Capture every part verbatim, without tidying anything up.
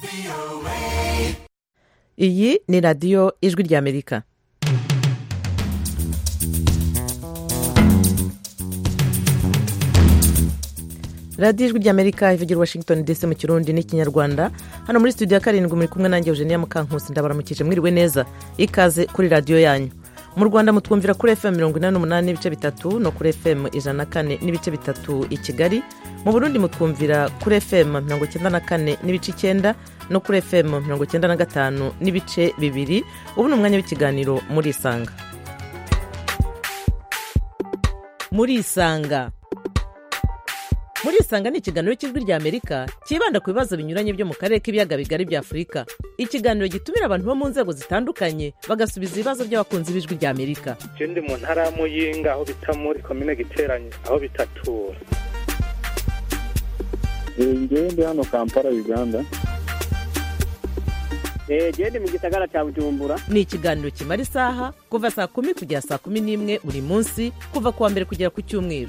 iyi ni radiyo ijwi ry'amerika. radiyo ijwi ry'amerika ivugira Washington D C mu kirundi n'ikinyarwanda. hano muri studio ya karindwi muri kumwe nanjye Eugenia Mukankusi, ndabaramukije mwiriwe neza, ikaze kuri radiyo yanyu. mu Rwanda mutwumvira kuri F M mirongo inani n'umunani n'ibice bitatu no kuri F M ijana na kane n'ibice bitatu i Kigali. mu Burundi mutwumvira kuri F M mirongo icyenda na kane n'ibice icyenda no kuri F M mirongo icyenda na gatanu n'ibice bibiri. ubu ni umwanya w'ikiganiro muri Isanga. muri Isanga muri Isanga ni ikiganiro cy'ijwi ry'Amerika kibanda ku bibazo binyuranye byo mu karere k'ibiyaga bigari bya Afurika. ikiganiro gitumira abantu bo mu nzego zitandukanye bagasubiza ibibazo by'abakunzi b'ijwi ry'Amerika. Je ndi mu ntara ya Muyinga aho bita muri commune Giteranye aho bitatura. Ngewe ndi hano Kampala Uganda. Eh je ndi mu gisagara cya Bujumbura. Ni ikiganiro kimara isaha kuva saa kumi kugera saa kumi n'imwe buri munsi kuva kuwa mbere kugera ku cyumweru.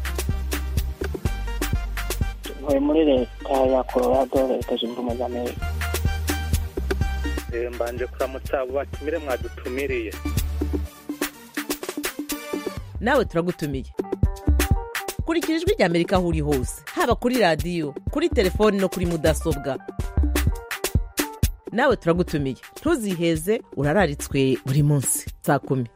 Ntuye muri leta ya Colorado, leta zunze ubumwe za Amerika. Eh mbanje kuramutsa abo batumire mwadutumiriye. Nawe turagutumiye. kurikira ijwi ry'Amerika aho uri hose, haba kuri radiyo, kuri telefoni no kuri mudasobwa. nawe turagutumiye, ntuziheze, urararitswe buri munsi saa kumi.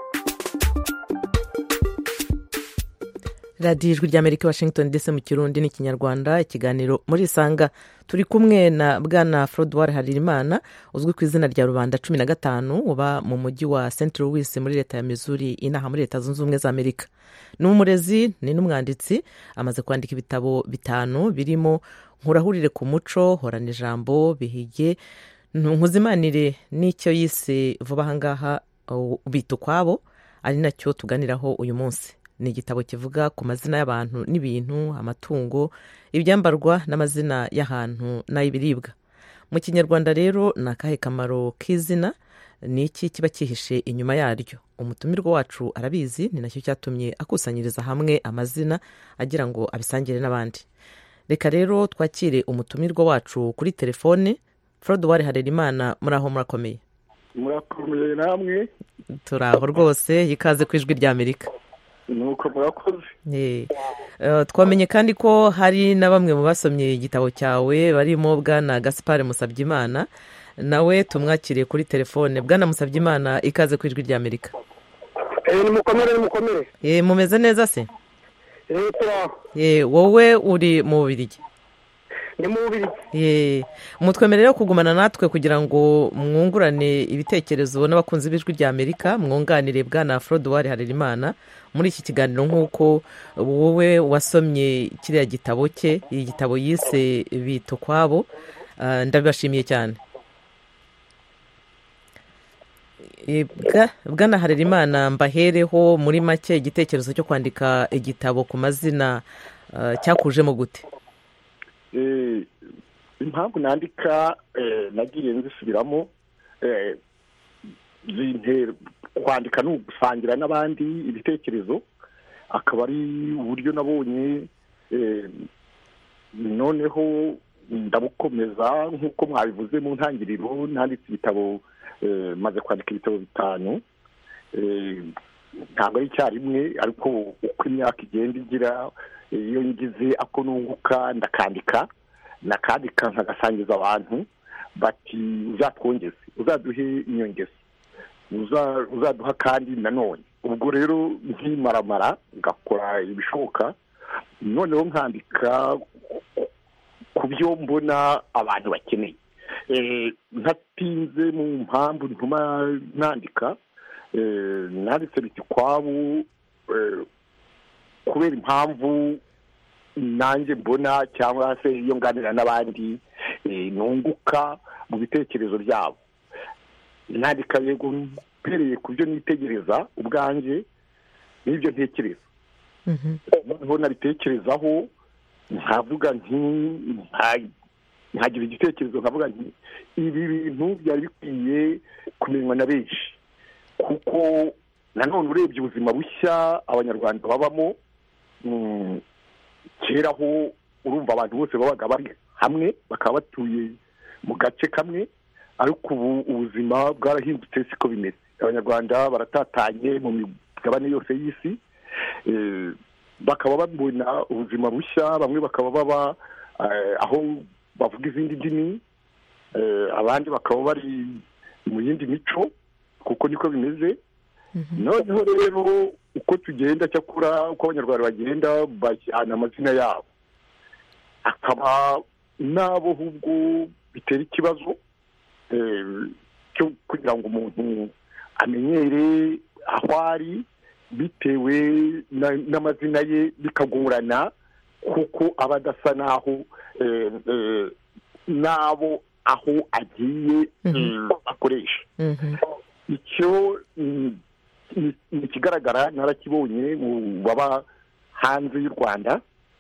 radiyo ijwi ry'Amerika Washington D C mu kirundi n'ikinyarwanda. ikiganiro muri Isanga turi kumwe na bwana Frodouard Harerimana uzwi ku izina rya Rubanda cumi na gatanu, uba mu mujyi wa Saint Louis muri leta ya Missouri inaha muri leta zunze ubumwe za Amerika. ni umurezi, ni n'umwanditsi, amaze kwandika ibitabo bitanu birimo Nkurahurire ku muco, Horana ijambo, Bihige, Nkuzimanire n'icyo yise vuba ahangaha Bita ukwabo, ari nacyo tuganiraho uyu munsi. ni igitabo kivuga ku mazina y'abantu n'ibintu, amatungo, ibyambarwa n'amazina y'ahantu n'ay'ibiribwa. mu kinyarwanda rero ni akahe kamaro k'izina, ni iki kiba cyihishe inyuma yaryo? umutumirwa wacu arabizi, ni nacyo cyatumye akusanyiriza hamwe amazina agira ngo abisangire n'abandi. reka rero twakire umutumirwa wacu kuri telefone. Frodouard Harerimana, muri aho murakomeye? Murakomeye namwe? turaho rwose, ikaze ku ijwi ry'Amerika. Nuko murakoze. Eh uh, twamenye kandi ko hari na bamwe mu basomye igitabo cyawe barimo bwana Gaspard Musabyimana, nawe tumwakiriye kuri telefone. bwana Musabyimana, ikaze ku ijwi ry'Amerika. Eh ni mukomere ni mukomere. Eh mumeze neza se? Eh turaho. Eh wowe uri mu Bubiligi? Ni mu Bubiligi. Eh mutwemerera kugumana natwe kugira ngo mwungurane ibitekerezo n'abakunzi b'ijwi ry'Amerika, mwunganire bwana Frodouard Harerimana muri iki kiganiro, nk'uko wowe wasomye kiriya gitabo cye, iyi gitabo yise Bita ukwabo. Uh, ndabibashimiye cyane. E, bwana Harerimana, mbahereho muri make igitekerezo cyo kwandika igitabo ku mazina uh, cyakujemo gute? Eh impamvu nandika eh nagiye nzisubiramo, eh zintera kwandika no gusangira n'abandi ibitekerezo, akaba ari uburyo nabonye. eh noneho ndabukomeza nk'uko mwabivuze mu ntangiriro. nanditse ibitabo, eh maze kwandika ibitabo bitanu. eh ntabwo ari icyarimwe, ariko uko imyaka igenda igira, iyo ngize ako nunguka ndakandika, nakandika nkagasangiza abantu bati uzatwongeze, uzaduhe inyongeza, uzaduha kandi nanone. ubwo rero nkimaramara ngakora ibishoboka, noneho nkandika ku byo mbona abantu bakeneye. ntatinze mu mpamvu ntuma nandika, nanditse Bita ukwabo kubera impamvu nanjye mbona, cyangwa se iyo nganira n'abandi nunguka mu bitekerezo byabo. nandika yego mpereye ku byo nitegereza ubwanjye n'ibyo ntekereza. noneho nabitekerezaho nkavuga nti, nkagira igitekerezo nkavuga nti ibi bintu byari bikwiye kumenywa na benshi, kuko nanone urebye ubuzima bushya abanyarwanda babamo, kera ho urumva abantu bose babaga bari hamwe, bakaba batuye mu gace kamwe ariko ubu ubuzima bwarahindutse siko bimeze. Abanyarwanda baratatanye mu migabane yose y'isi, bakaba babona ubuzima bushya, bamwe bakaba baba aho bavuga izindi ndimi, abandi bakaba bari mu yindi mico, kuko niko bimeze. Noneho rero uko tugenda cyakura, uko abanyarwanda bagenda bajyana amazina yabo, akaba nabo ahubwo bitera ikibazo cyo kugira ngo umuntu amenyere aho ari bitewe n'amazina ye, bikagorana kuko aba adasa n'aho n'abo aho agiye akoresha. Icyo ni ikigaragara, narakibonye mu baba hanze y'u Rwanda.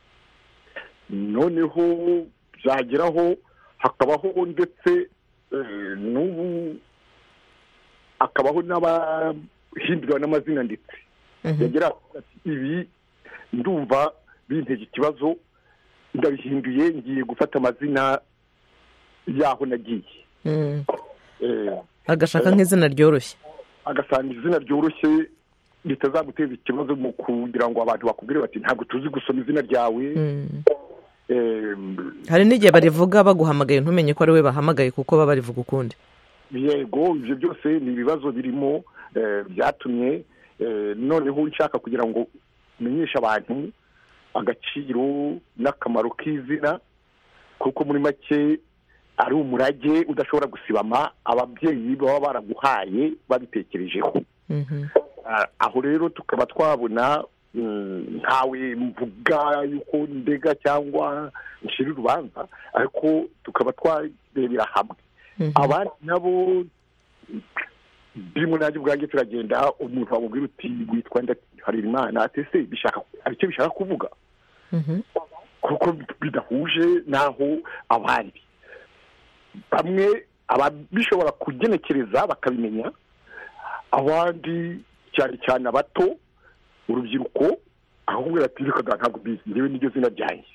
Noneho byageraho hakabaho ndetse n'ubu akabaho n'abahindurwa n'amazina ndetse yagira ibi ndumva bintege ikibazo, ndabihinduye ngiye gufata amazina yaho nagiye. agashaka nk'izina ryoroshye, agasanga izina ryoroshye bitazaguteza ikibazo mu kugira ngo abantu bakubwire bati ntabwo tuzi gusoma izina ryawe. Hari n'igihe barivuga baguhamagaye ntumenye ko ari we bahamagaye kuko baba barivuga ukundi. Yego, ibyo byose ni ibibazo birimo byatumye noneho nshaka kugira ngo menyeshe abantu agaciro n'akamaro k'izina, kuko muri make ari umurage udashobora gusibama ababyeyi baba baraguhaye babitekerejeho. Aho rero tukaba twabona ntawe mvuga yuko ndega cyangwa nshira urubanza, ariko tukaba twarebera hamwe. Abandi nabo birimo nanjye ubwanjye turagenda, umuntu wamubwira uti witwa Harerimana, ati se bishaka hari icyo bishaka kuvuga, kuko bidahuje naho abandi. Bamwe ababishobora kugenekereza bakabimenya, abandi cyane cyane abato, urubyiruko, ahubwo ati reka ntabwo bizi ngewe n'iryo zina ryanjye.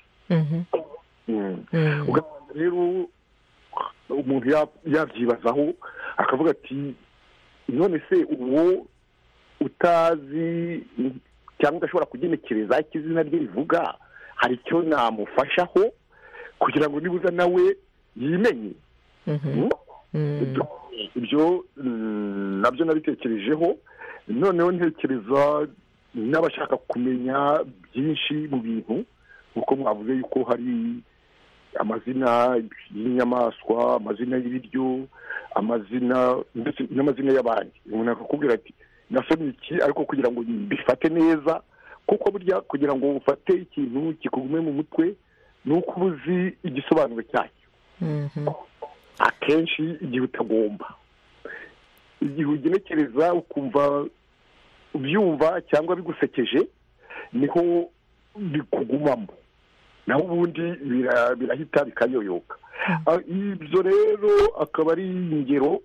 Ugasanga rero umuntu yabyibazaho akavuga ati none se uwo utazi cyangwa udashobora kugenekereza icyo izina rye rivuga, hari icyo namufashaho kugira ngo nibuza nawe yimenye. Ibyo nabyo nabitekerejeho, noneho ntekereza n'abashaka kumenya byinshi mu bintu, kuko mwavuze yuko hari amazina y'inyamaswa, amazina y'ibiryo, amazina ndetse n'amazina y'abandi. Umuntu akakubwira ati nasomye iki, ariko kugira ngo mbifate neza, kuko burya kugira ngo ufate ikintu kikugume mu mutwe ni uko uba uzi igisobanuro cyacyo. Akenshi igihe utagomba, igihe ugenekereza ukumva ubyumva cyangwa bigusekeje, niho bikugumamo, naho ubundi birahita bikayoyoka. Ibyo rero akaba ari ingero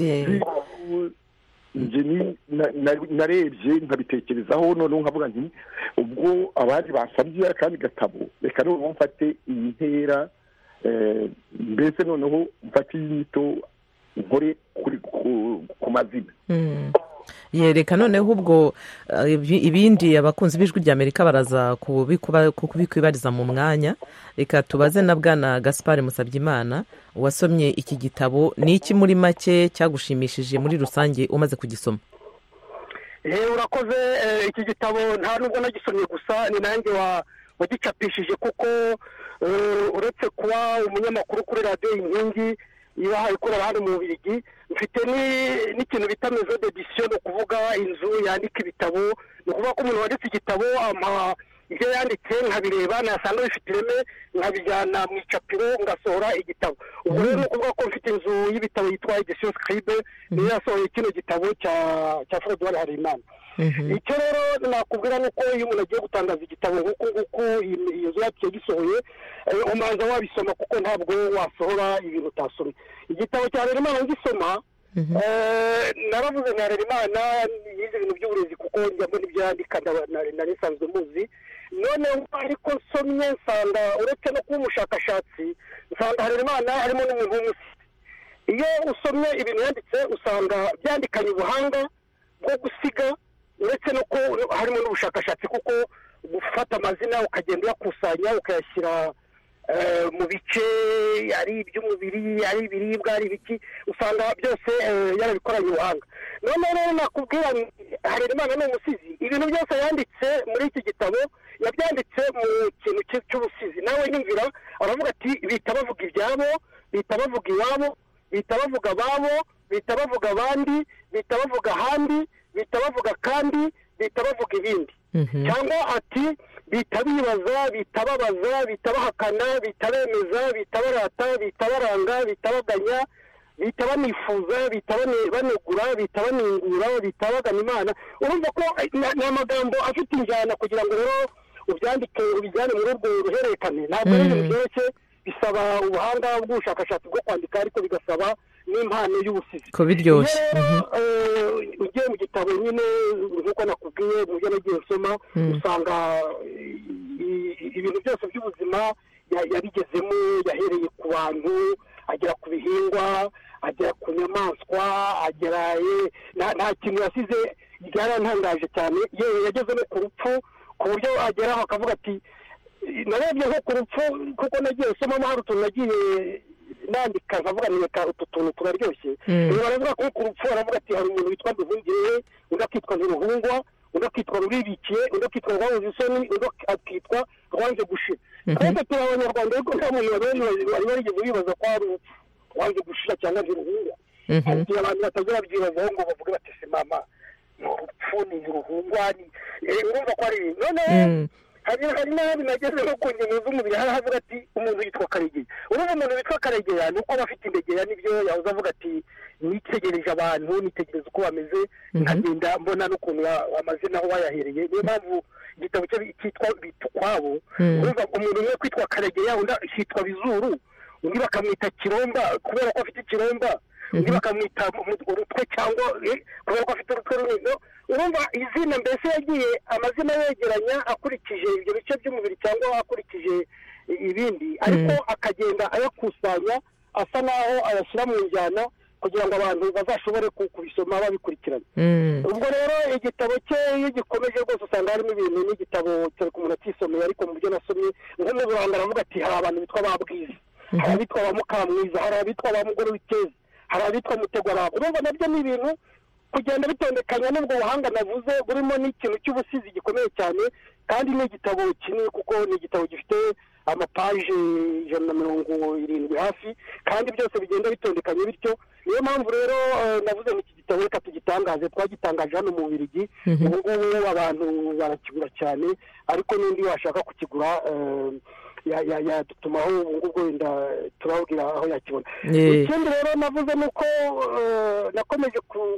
narebye nkabitekerezaho, noneho nkavuga nti ubwo abandi basabye akandi gatabo, reka noneho mfate iyi ntera, mbese noneho mfate iyi nyito nkore ku mazina. Yereka noneho ubwo ibindi abakunzi b'ijwi ry'Amerika baraza kubikwibariza mu mwanya. Reka tubaze na bwana Gaspard Musabyimana, wasomye iki gitabo, ni iki muri make cyagushimishije muri rusange umaze kugisoma? Urakoze. Iki gitabo nta nubwo nagisomye gusa, ni nanjye wagicapishije, kuko uretse kuba umunyamakuru kuri radiyo Inkingi ibahaye ikorera hano mu Bubiligi, mfite n'ikintu bita maison d'édition, ni ukuvuga inzu yandika ibitabo. Ni ukuvuga ko umuntu wanditse igitabo ibyo yanditse nkabireba, nasanga bifite ireme nkabijyana mu icapiro ngasohora igitabo. Ubwo rero ni ukuvuga ko mfite inzu y'ibitabo yitwa Edition Scribe, niyo yasohoye kino gitabo cya Frodouard Harerimana. Icyo rero nakubwira ni uko iyo umuntu agiye gutangaza igitabo nk'uko nguko iyi nzu yacu yagisohoye, umanza wabisoma, kuko ntabwo wasohora ibintu utasomye. Igitabo cya Harerimana ngisoma, naravuze nka Harerimana yize ibintu by'uburezi, kuko njya mbona ibyo yandika nari nsanzwe muzi. noneho ariko nsomye nsanga uretse no kuba umushakashatsi nsanga Harerimana harimo n'umuntu w'umusizi. Iyo usomye ibintu yanditse usanga byandikanye ubuhanga bwo gusiga uretse no ko harimo n'ubushakashatsi kuko gufata amazina ukagenda uyakusanya ukayashyira mu bice ari iby'umubiri ari ibiribwa ari ibiki usanga byose yarabikoranye ubuhanga. noneho rero nakubwira Harerimana ni umusizi, ibintu byose yanditse muri iki gitabo yabyanditse mu kintu cy'ubusizi. nawe nyumvira aravuga ati bita bavuga ibyabo, bita bavuga iwabo, bita bavuga ababo, bita bavuga abandi, bita bavuga ahandi, bita bavuga kandi, bita bavuga ibindi. cyangwa ati bita bibaza, bita babaza, bita bahakana, bita bemeza, bita barata, bita baranga, bita baganya, bita banifuza, bita banegura, bita baningura, bita bagana Imana. urumva ko ni amagambo afite injyana kugira ngo rero ubyandike ubijyane muri urwo ruhererekane. ntabwo ari ibintu byoroshye, bisaba ubuhanga bw'ubushakashatsi bwo kwandika ariko bigasaba n'impano y'ubusizi ko biryoshye. ugiye mu gitabo nyine nk'uko nakubwiye mu byo nagiye nsoma usanga ibintu byose by'ubuzima yabigezemo, yahereye ku bantu agera ku bihingwa agera ku nyamaswa agera nta kintu yasize byarantangaje cyane. yewe yageze no ku rupfu ku buryo ageraho akavuga ati narebye nko ku rupfu kuko nagiye nsomamo hari utuntu nagiye nandika nkavuga neka utu tuntu turaryoshye. baravuga ko ku rupfu aravuga ati hari umuntu witwa Nduhungire, undi akitwa Ntiruhungwa, undi akitwa Ruribikiye, undi akitwa Rwabuze Isoni, undi akitwa Rwanze Gushira. twese turi abanyarwanda ariko nta muntu wari warigeze wibaza ko hari urupfu Rwanze Gushira cyangwa Ntiruhungwa. hari abantu batazira byibazaho ngo bavuge bati se mama ni urupfu ni Ntiruhungwa, urumva ko ari ibintu. noneho hari hari n'abandi nageze no ku ngingo z'umubiri hari havuga ati umuntu yitwa Karegeya. urumva umuntu witwa Karegeya ni uko aba afite indegeya nibyo yahoze avuga ati nitegereje abantu nitegereza uko bameze nkagenda mbona n'ukuntu amazina aho wayahereye. niyo mpamvu igitabo cye cyitwa Bita Ukwabo. urumva umuntu umwe kwitwa Karegeya undi yitwa Bizuru, undi bakamwita Kiromba kubera ko afite ikiromba, undi bakamwita urutwe cyangwa kubera ko afite urutwe runini. urumva izina mbese yagiye amazina yegeranya akurikije ibyo bice by'umubiri cyangwa akurikije ibindi ariko akagenda ayakusanya asa naho ayashyira mu njyana kugira ngo abantu bazashobore kubisoma babikurikirana. ubwo rero igitabo cye iyo gikomeje rwose usanga harimo ibintu n'igitabo cyari ku muntu atisomeye ariko mu byo nasomye nko mu Rwanda aravuga ati hari abantu bitwa ba Bwiza, hari abitwa ba Mukamwiza, hari abitwa ba Mugore w'Ikeza, hari abitwa Mutegwarabo. urumva nabyo ni ibintu kugenda bitondekanya n'ubwo buhanga navuze burimo n'ikintu cy'ubusizi gikomeye cyane kandi ni igitabo kinini kuko ni igitabo gifite amapaje ijana na mirongo irindwi hafi kandi byose bigenda bitondekanye bityo. niyo mpamvu rero navuze n'iki gitabo reka tugitangaze, twagitangaje hano mu Bubiligi. ubu ngubu abantu barakigura cyane ariko n'undi washaka kukigura yatumaho ubu ngubu wenda turababwira aho yakibona. ikindi rero navuze ni uko nakomeje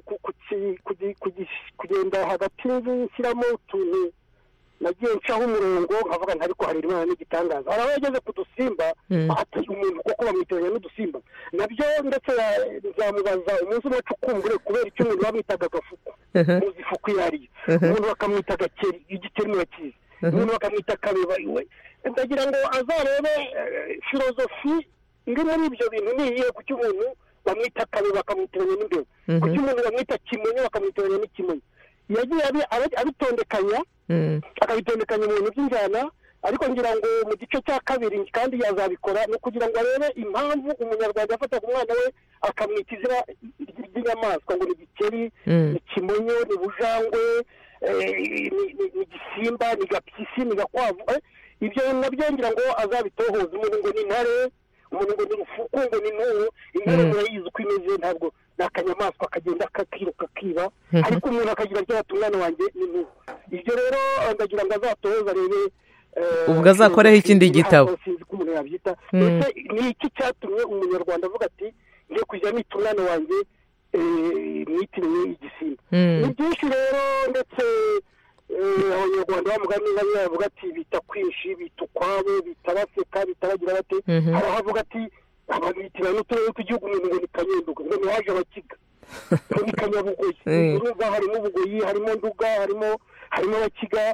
kugenda hagati nshyiramo utuntu nagiye ncaho umurongo nkavuga nti ariko Harerimana n'igitangaza. hari abageze ku dusimba atari umuntu kuko bamwiteranya n'udusimba nabyo ndetse nzamubaza umunsi umwe cukumbure kubera icyo umuntu bamwitaga agafuku muzi ifuku iyo ariyo, umuntu bakamwita agakeri, igikeri murakizi, umuntu bakamwita kabeba. iwe ndagira ngo azarebe filozofi iri muri ibyo bintu niyihe, kuki umuntu bamwita kabeba bakamwitiranya n'imbeba, kuki umuntu bamwita kimonyo bakamwitiranya n'ikimonyo. yagiye abitondekanya akabitondekanya mu bintu by'injyana ariko ngira ngo mu gice cya kabiri kandi yazabikora no kugira ngo arebe impamvu umunyarwanda afata ku mwana we akamwita izina ry'inyamaswa ngo ni igikeri, ni kimonyo, ni bujangwe, ni gisimba, ni gapyisi, ni gakwavu. ibyo nabyo ngira ngo azabitohoza. umuntu ngo ni intare, umuntu ngo ni urufuku, ngo ni intuhu. intare murayizi uko imeze, ntabwo ni akanyamaswa kagenda kakiruka kiba ariko umuntu akagira ati ati umwana wanjye ni intuhu. ibyo rero ndagira ngo azatohoza arebe ubwo azakoreho ikindi gitabo. sinzi ko umuntu yabyita mbese ni iki cyatumye umunyarwanda avuga ati ngiye kujya nita umwana wanjye mwitiriwe igisimba. ni byinshi rero ndetse abanyarwanda bamugani bavuga ati bita kwinshi, bita ukwabo, bita baseka, bita bagira bate. hari ahavuga ati ababitirana n'uturere tw'igihugu umuntu ngo ni Kanyenduga, ngo ni haje abakiga, ngo ni Kanyabugoyi. urumva harimo Ubugoyi, harimo Nduga, harimo harimo abakiga,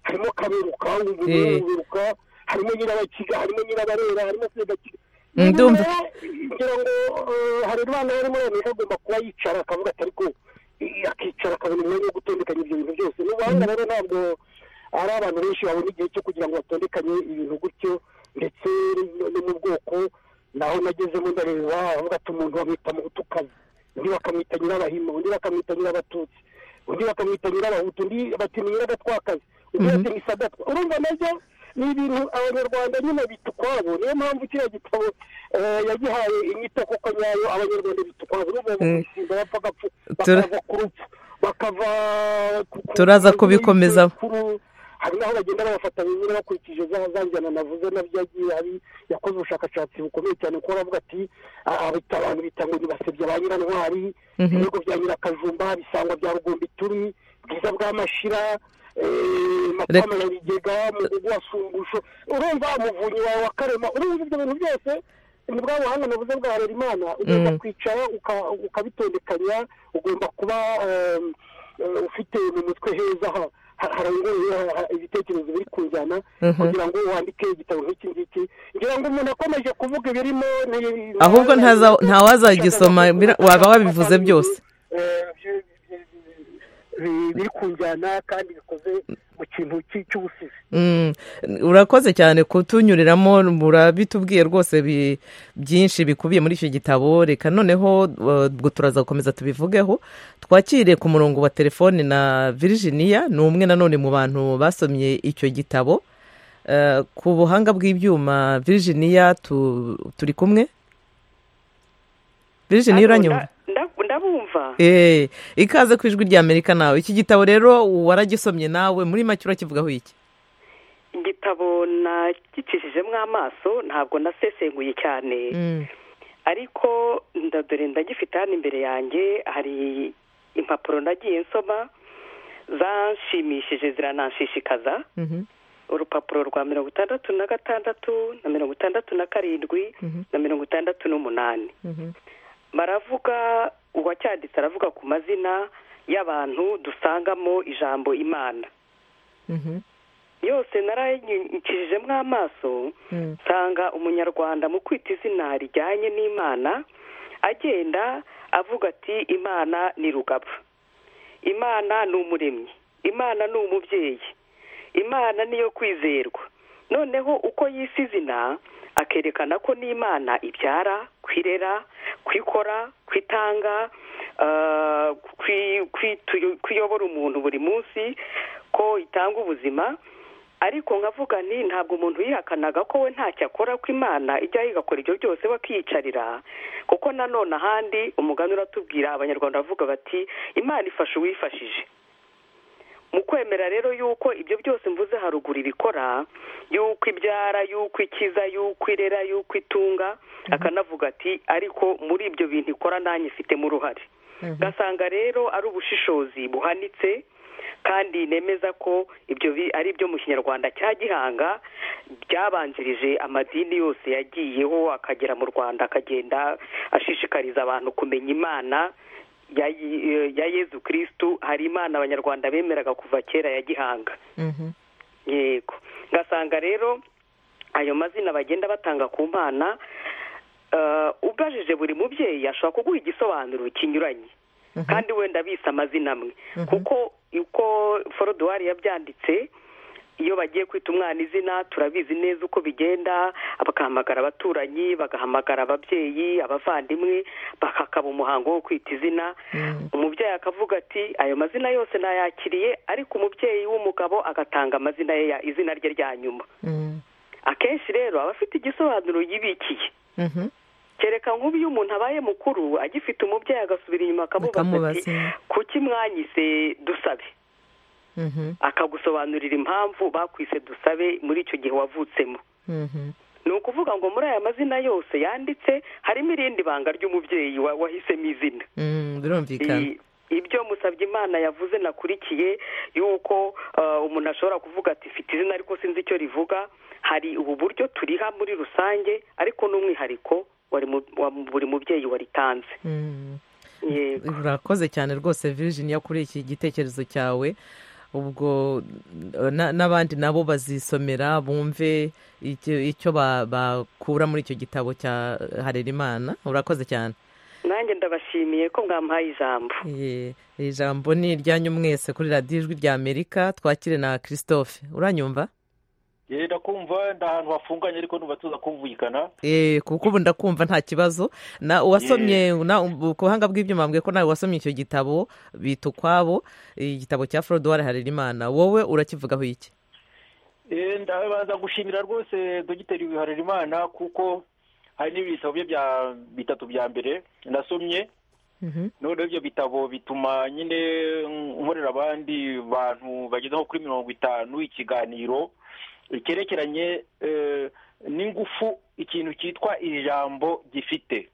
harimo kaberuka uburuka harimo nyirabakiga harimo nyirabarera harimo sedakiga ndumva ngira ngo hari abana barimo bamenya agomba kuba yicara akavuga ati ariko akicara akabona umwanya wo gutondekanya ibyo bintu byose n'ubuhanga rero ntabwo ari abantu benshi babona igihe cyo kugira ngo batondekanye ibintu gutyo ndetse no mu bwoko naho nagezemo ndareba avuga ati umuntu bamwita mu butukazi undi bakamwita nyirabahima undi bakamwita nyirabatutsi undi bakamwita nyirabahutu undi bati ni nyiragatwakazi undi bati ni sadatwa urumva nabyo ni ibintu abanyarwanda nyine bita ukwabo niyo mpamvu kiriya gitabo yagihaye inyito kuko nyayo abanyarwanda bita ukwabo urumva bamusimba bapfa gapfu bakava ku rupfu bakava turaza kubikomezaho hari n'aho bagenda babafata nyine bakurikije za njyana navuze nabyo yagiye hari yakoze ubushakashatsi bukomeye cyane kuko aravuga ati abantu bita ngo ntibasebye ba nyirantwari ibigo bya nyirakajumba bisangwa bya rugombituri bwiza bw'amashira matama ya bigega mugugu wa sumbusho urumva umuvunyi wawe wa karema urumva ibyo bintu byose ni bwa buhanga navuze bwa Harerimana ugomba kwicara ukabitondekanya ugomba kuba ufite mu mutwe heza haranguye ibitekerezo biri kunjyana kugira ngo wandike igitabo nk'iki ngiki ngira ngo umuntu akomeje kuvuga ibirimo ahubwo ntawazagisoma waba wabivuze byose biri kunjyana kandi bikoze mu kintu cy'ubusizi urakoze cyane kutunyuriramo murabitubwiye rwose byinshi bikubiye muri icyo gitabo reka noneho turaza gukomeza tubivugeho twakire ku murongo wa telefone na Virginia ni umwe nanone mu bantu basomye icyo gitabo ku buhanga bw'ibyuma Virginia turi kumwe Virginia uranyumva ndabumva eh ikaze ku ijwi rya Amerika nawe iki gitabo rero waragisomye nawe muri make urakivugaho iki igitabo nagicishijemo amaso ntabwo nasesenguye cyane ariko ndadore ndagifite hano imbere yanjye hari impapuro nagiye nsoma zanshimishije zirananshishikaza urupapuro rwa mirongo itandatu na gatandatu na mirongo itandatu na karindwi na mirongo itandatu n'umunani baravuga uwacyanditse aravuga ku mazina y'abantu dusangamo ijambo imana yose narayikijijemo amaso nsanga umunyarwanda mu kwita izina rijyanye n'imana agenda avuga ati imana ni rugaba imana ni umuremyi imana ni umubyeyi imana niyo kwizerwa noneho uko yise izina akerekana ko n'imana ibyara kwirera kwikora kwitanga kwiyobora umuntu buri munsi ko itanga ubuzima ariko nkavuga nti ntabwo umuntu yihakanaga ko we ntacyo akora ko imana ijya igakora ibyo byose bakiyicarira kuko nanone ahandi umugani uratubwira abanyarwanda bavuga bati imana ifasha uwifashije mu kwemera rero yuko ibyo byose mvuze haruguru ibikora yuko ibyara yuko ikiza yuko irera yuko itunga akanavuga ati ariko muri ibyo bintu ikora nanjye ifitemo uruhare gasanga rero ari ubushishozi buhanitse kandi nemeza ko ibyo ari byo mu kinyarwanda cya gihanga byabanjirije amadini yose yagiyeho akagera mu Rwanda akagenda ashishikariza abantu kumenya imana ya Yezu Kristu. hari imana abanyarwanda bemeraga kuva kera ya gihanga yego ngasanga rero ayo mazina bagenda batanga ku mana ubajije buri mubyeyi ashobora kuguha igisobanuro kinyuranye kandi wenda bise amazina amwe kuko uko Forodwari yabyanditse iyo bagiye kwita umwana izina turabizi neza uko bigenda bagahamagara abaturanyi bagahamagara ababyeyi abavandimwe bakakaba umuhango wo kwita izina umubyeyi akavuga ati ayo mazina yose nayakiriye ariko umubyeyi w'umugabo agatanga amazina ye izina rye rya nyuma akenshi rero aba afite igisobanuro yibikiye kereka nk'ubu iyo umuntu abaye mukuru agifite umubyeyi agasubira inyuma akamubaza ati kuki mwanyise dusabe akagusobanurira impamvu bakwise dusabe muri icyo gihe wavutsemo ni ukuvuga ngo muri aya mazina yose yanditse harimo irindi banga ry'umubyeyi wahisemo izina birumvikana ibyo musabye imana yavuze nakurikiye yuko umuntu ashobora kuvuga ati mfite izina ariko sinzi icyo rivuga hari ubu buryo turiha muri rusange ariko n'umwihariko buri mubyeyi waritanze urakoze cyane rwose Virginia kuri iki gitekerezo cyawe ubwo n'abandi nabo bazisomera bumve icyo bakura muri icyo gitabo cya Harerimana. urakoze cyane. nanjye ndabashimiye ko mwampaye ijambo. ijambo ni iryanyu mwese kuri radiyo ijwi rya Amerika. twakire na Christophe. uranyumva? yenda kumva nda ahantu hafunganye ariko numva tuza kumvikana. Eh kuko ubu ndakumva nta kibazo. Na wasomye ku buhanga bw'ibyuma mbwe ko nawe wasomye icyo gitabo bita Ukwabo, igitabo cya Frodouard Harerimana. wowe urakivugaho iki? Eh ndabaza gushimira rwose Dogiteri Harerimana kuko hari n'ibitabo bye bya bitatu bya mbere nasomye. Mhm. None ibyo bitabo bituma nyine nkorera abandi bantu bageze nko kuri mirongo itanu ikiganiro ikerekeranye n'ingufu ikintu cyitwa ijambo gifite.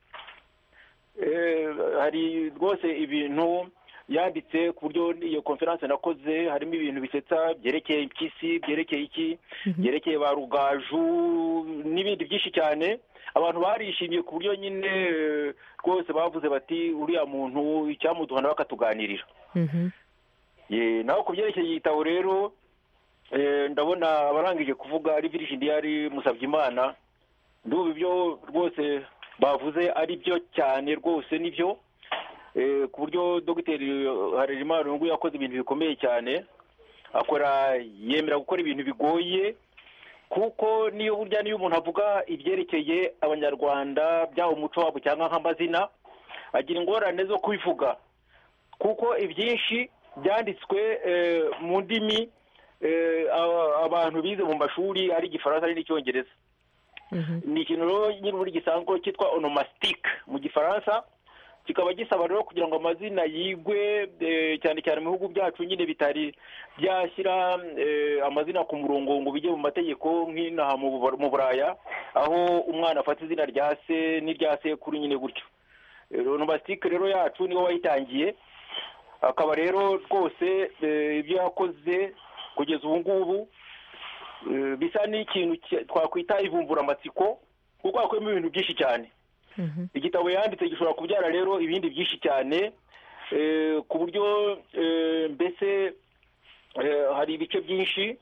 Hari rwose ibintu yanditse ku buryo iyo konferanse nakoze harimo ibintu bisetsa byerekeye impyisi, byerekeye iki, byerekeye ba rugaju n'ibindi byinshi cyane. Abantu barishimiye ku buryo nyine rwose bavuze bati uriya muntu icyamuduhana bakatuganirira. Naho ku byerekeye igitabo rero ndabona abarangije kuvuga ari Virginie Musabyimana. Ndumva ibyo rwose bavuze ari byo cyane rwose nibyo, ku buryo Dogiteri Harerimana ngo yakoze ibintu bikomeye cyane, akora yemera gukora ibintu bigoye, kuko niyo burya niyo umuntu avuga ibyerekeye abanyarwanda byaba umuco wabo cyangwa nk'amazina agira ingorane zo kubivuga, kuko ibyinshi byanditswe mu ndimi abantu bize mu mashuri ari Igifaransa ari n'Icyongereza. Ni ikintu rero nyine muri gisanzwe cyitwa onomastique mu Gifaransa, kikaba gisaba rero kugira ngo amazina yigwe cyane cyane mu bihugu byacu nyine bitari byashyira amazina ku murongo ngo bijye mu mategeko nk'inaha mu Buraya aho umwana afata izina rya se n'irya sekuru nyine gutyo. Onomastique rero yacu niho wayitangiye, akaba rero rwose ibyo yakoze kugeza ubu ngubu bisa n'ikintu twakwita ivumbura amatsiko, kuko hakuyemo ibintu byinshi cyane. Igitabo yanditse gishobora kubyara rero ibindi byinshi cyane, ku buryo mbese hari ibice byinshi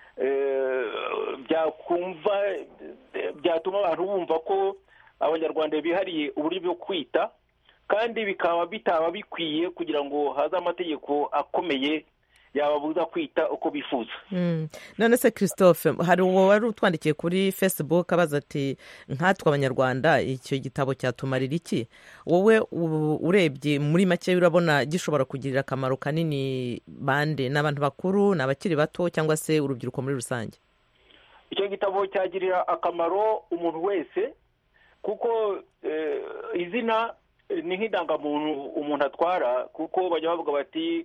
byakumva byatuma abantu bumva ko abanyarwanda bihariye uburyo bwo kwita, kandi bikaba bitaba bikwiye kugira ngo haze amategeko akomeye yababuza kwita uko bifuza. None se Christophe, hari uwo wari utwandikiye kuri Facebook abaza ati nkatwe abanyarwanda icyo gitabo cyatumarira iki? Wowe urebye muri make urabona gishobora kugirira akamaro kanini bande, n'abantu bakuru, n'abakiri bato, cyangwa se urubyiruko muri rusange? Icyo gitabo cyagirira akamaro umuntu wese, kuko izina ni nk'indangamuntu umuntu atwara, kuko bajya bavuga bati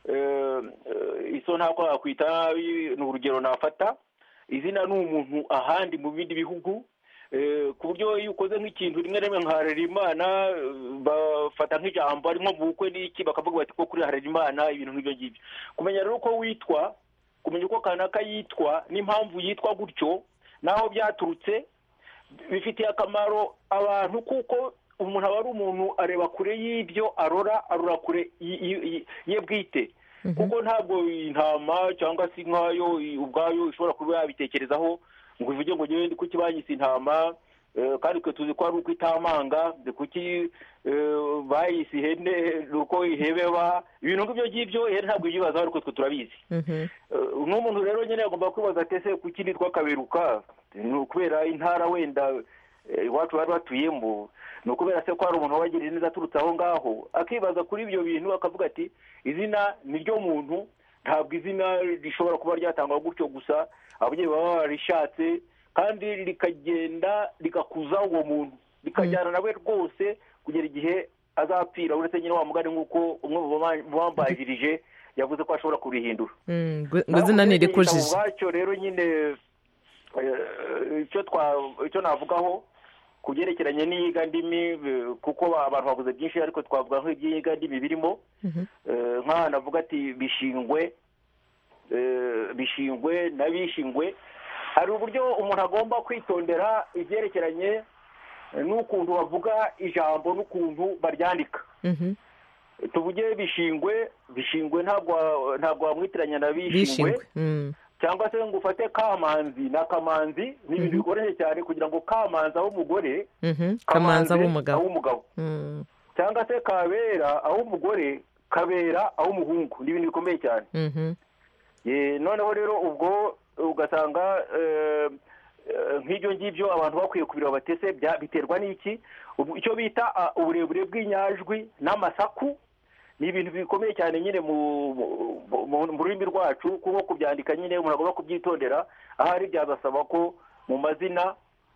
iso ntako yakwita, ni urugero nafata izina ni umuntu ahandi mu bindi bihugu, ku buryo iyo ukoze nk'ikintu rimwe rimwe nka Harerimana bafata nk'ijambo ari nko mu bukwe n'iki bakavuga bati ko kuri Harerimana ibintu nk'ibyo ngibyo. Kumenya rero uko witwa, kumenya uko kanaka yitwa n'impamvu yitwa gutyo naho byaturutse bifitiye akamaro abantu, kuko umuntu aba ari umuntu areba kure y'ibyo arora, arora kure ye bwite, kuko ntabwo intama cyangwa se inkayo ubwayo ishobora kuba yabitekerezaho ngo ivuge ngo ngewe ndi kuki banyise intama, kandi twe tuzi ko ari uko itamanga, kuki bayise ihene uko ihebeba, ibintu nk'ibyo ngibyo ihene ntabwo ibibazo ariko twe turabizi. N'umuntu rero nyine agomba kwibaza ati ese kuki nitwa Kaberuka? Ni ukubera intara wenda iwacu bari batuyemo, ni ukubera se ko hari umuntu wagiriye neza aturutse aho ngaho, akibaza kuri ibyo bintu akavuga ati izina ni ryo muntu, ntabwo izina rishobora kuba ryatangwa gutyo gusa, ababyeyi baba barishatse kandi rikagenda rigakuza uwo muntu, rikajyana nawe rwose kugera igihe azapfira, uretse nyine wa mugani nk'uko umwe mu bambanjirije yavuze ko ashobora kurihindura. ngo izina ntirikujije. Ubwacyo rero nyine icyo navugaho ku byerekeranye n'iyigandimi, kuko abantu bavuze byinshi ariko twavuga nk'iby'iyigandimi birimo, nk'aha navuga ati bishingwe bishingwe n'abishingwe. Hari uburyo umuntu agomba kwitondera ibyerekeranye n'ukuntu bavuga ijambo n'ukuntu baryandika. tuvuge bishingwe bishingwe ntabwo ntabwo wamwitiranya na bishingwe cyangwa se ngo ufate kamanzi na kamanzi ni ibintu bikoreye cyane kugira ngo kamanzi aho umugore kamanzi aho umugabo cyangwa se kabera aho umugore kabera aho umuhungu ni ibintu bikomeye cyane noneho rero ubwo ugasanga nk'ibyo ngibyo abantu bakwiye kubireba batese biterwa n'iki icyo bita uburebure bw'inyajwi n'amasaku ni ibintu bikomeye cyane nyine mu rurimi rwacu kuko kubyandika nyine umuntu agomba kubyitondera ahari byazasaba ko mu mazina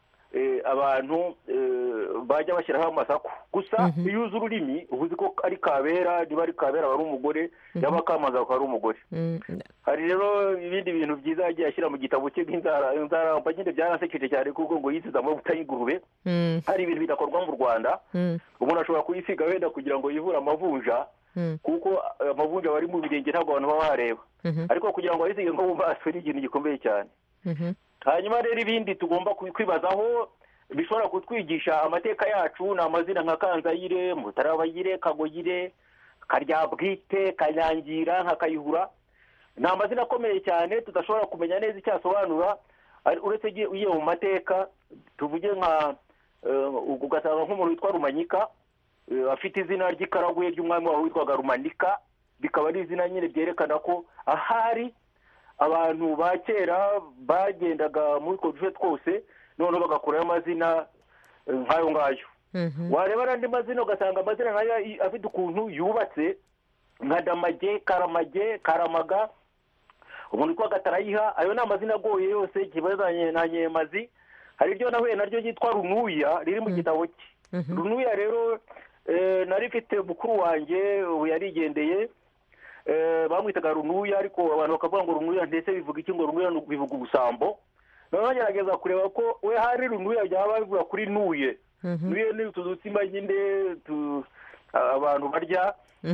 abantu bajya bashyiraho amasaku gusa iyo uzi ururimi uzi ko ari kabera niba ari kabera aba ari umugore yaba kamanzi akaba ari umugore hari rero ibindi bintu byiza yagiye ashyira mu gitabo cye nk'inzara inzara nyine byarasekeje cyane kuko ngo yisize amavuta y'ingurube hari ibintu bidakorwa mu Rwanda umuntu ashobora kuyisiga wenda kugira ngo yivure amavunja kuko amavunja bari mu birenge ntabwo abantu baba bareba ariko kugira ngo ayisige nko mu maso ni ikintu gikomeye cyane hanyuma rero ibindi tugomba kwibazaho bishobora kutwigisha amateka yacu ni amazina nka Kanzayire, Mutarabayire, Kagoyire, Karyabwite, Kanyangira, nka Kayihura ni amazina akomeye cyane tudashobora kumenya neza icyo asobanura uretse ugiye mu mateka tuvuge nka ugasanga nk'umuntu witwa Rumanyika afite izina ry'ikaraguye ry'umwami wawe witwaga Rumanika bikaba ari izina nyine byerekana ko ahari abantu ba kera bagendaga muri utwo duce twose noneho bagakuraho amazina nk'ayo ngayo wareba n'andi mazina ugasanga amazina nk'ayo afite ukuntu yubatse nka Damage, Karamage, Karamaga, umuntu witwa Gatarayiha ayo ni amazina agoye yose kibazanye na Nyemazi. Hari iryo nahuye naryo ryitwa Runuya riri mu gitabo cye. Runuya rero nari mfite mukuru wanjye ubu yarigendeye bamwitaga Runuya ariko abantu bakavuga ngo Runuya ndetse bivuga iki ngo Runuya bivuga ubusambo. Noneho ngerageza kureba ko we hari Runuya byaba bivuga kuri Nuye. Nuye ni utudutsima nyine abantu barya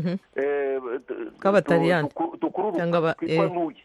k'abataliyani cyangwa twitwa Nuye.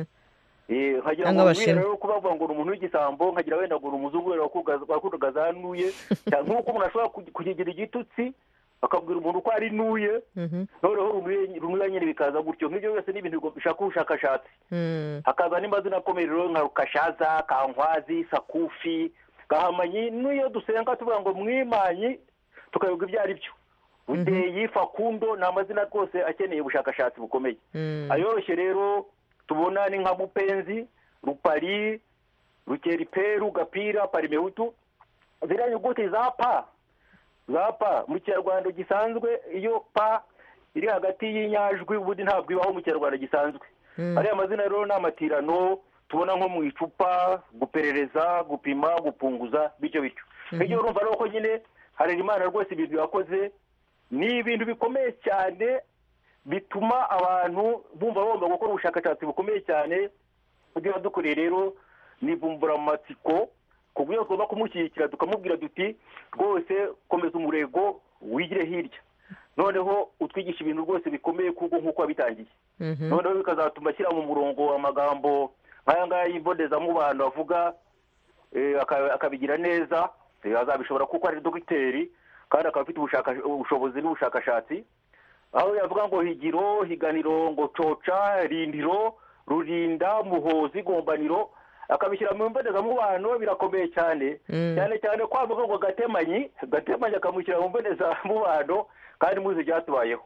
nkagira ngo rero kubavuga ngo umuntu w'igisambo nkagira wenda ngo umuzungu wera wakundaga za Nuye nk'uko umuntu ashobora kugira igitutsi akabwira umuntu ko ari Nuye noneho Runuya nyine bikaza gutyo nk'ibyo byose ni ibintu bishaka ubushakashatsi hakaza n'amazina akomeye rero nka Rukashaza, Kankwazi, Sakufi, Gahamanyi n'iyo dusenga tuvuga ngo Mwimanyi tukayoga ibyo ari byo Budeyi, Fakundo ni amazina rwose akeneye ubushakashatsi bukomeye ayoroshye rero tubona ni nka Mupenzi, Rupari, Rukeriperu, Gapira, Parimehutu ziriya nyuguti za pa za pa mu Kinyarwanda gisanzwe iyo pa iri hagati y'inyajwi ubundi ntabwo ibaho mu Kinyarwanda gisanzwe ariya mazina rero ni amatirano tubona nko mu icupa guperereza gupima gupunguza bityo bityo iyo urumva rero ko nyine hari Imana rwose ibintu yakoze ni ibintu bikomeye cyane bituma abantu bumva bagomba gukora ubushakashatsi bukomeye cyane kugira dukore rero nivumbura amatsiko kubyo tugomba kumushyigikira tukamubwira duti rwose komeza umurego wigire hirya noneho utwigisha ibintu rwose bikomeye kuko nk'uko wabitangiye noneho bikazatuma ashyira mu murongo amagambo nk'aya ngaya y'imbonezamubano avuga akabigira neza azabishobora kuko ari dogiteri kandi akaba afite ubushobozi n'ubushakashatsi aho yavuga ngo higiro higaniro ngo coca rindiro rurinda muhozi gombaniro akabishyira mu mbonezamubano birakomeye cyane cyane cyane ko avuga ngo gatemanyi gatemanyi akamushyira mu mbonezamubano kandi muzi byatubayeho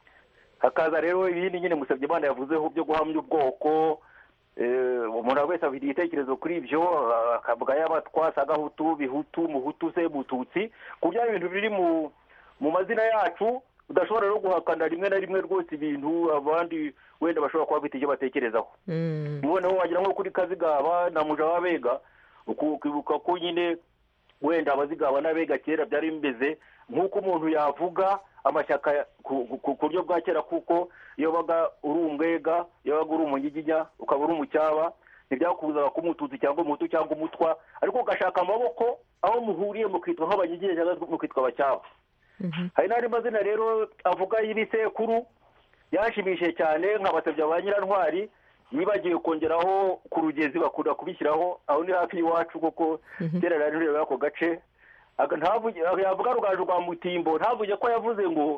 hakaza rero ibindi nyine Musabye Imana yavuzeho byo guhamya ubwoko umuntu wese afite igitekerezo kuri ibyo akavuga y'abatwa Sagahutu Bihutu Muhutu se Mututsi kubyara ibintu biri mu mu mazina yacu udashobora no guhakana rimwe na rimwe rwose ibintu abandi wenda bashobora kuba bafite icyo batekerezaho noneho wagira nko kuri Kazigaba na Muja w'Abega ukibuka ko nyine wenda Abazigaba n'Abega kera byari bimeze nk'uko umuntu yavuga amashyaka ku buryo bwa kera kuko iyo baga uri umwega iyo baga uri umunyiginya ukaba uri umucyaba ntibyakubuzaga ko Umututsi cyangwa Umuhutu cyangwa Umutwa ariko ugashaka amaboko aho muhuriye mukitwa nk'abanyiginya cyangwa mukitwa abacyaba hari n'andi mazina rero avuga y'ibisekuru yashimishije cyane nk'Abasabye ba Nyirantwari nibagiye kongeraho ku Rugezi bakunda kubishyiraho aho ni hafi y'iwacu kuko kera rero rero ako gace yavuga Rugaju rwa Mutimbo ntavuge ko yavuze ngo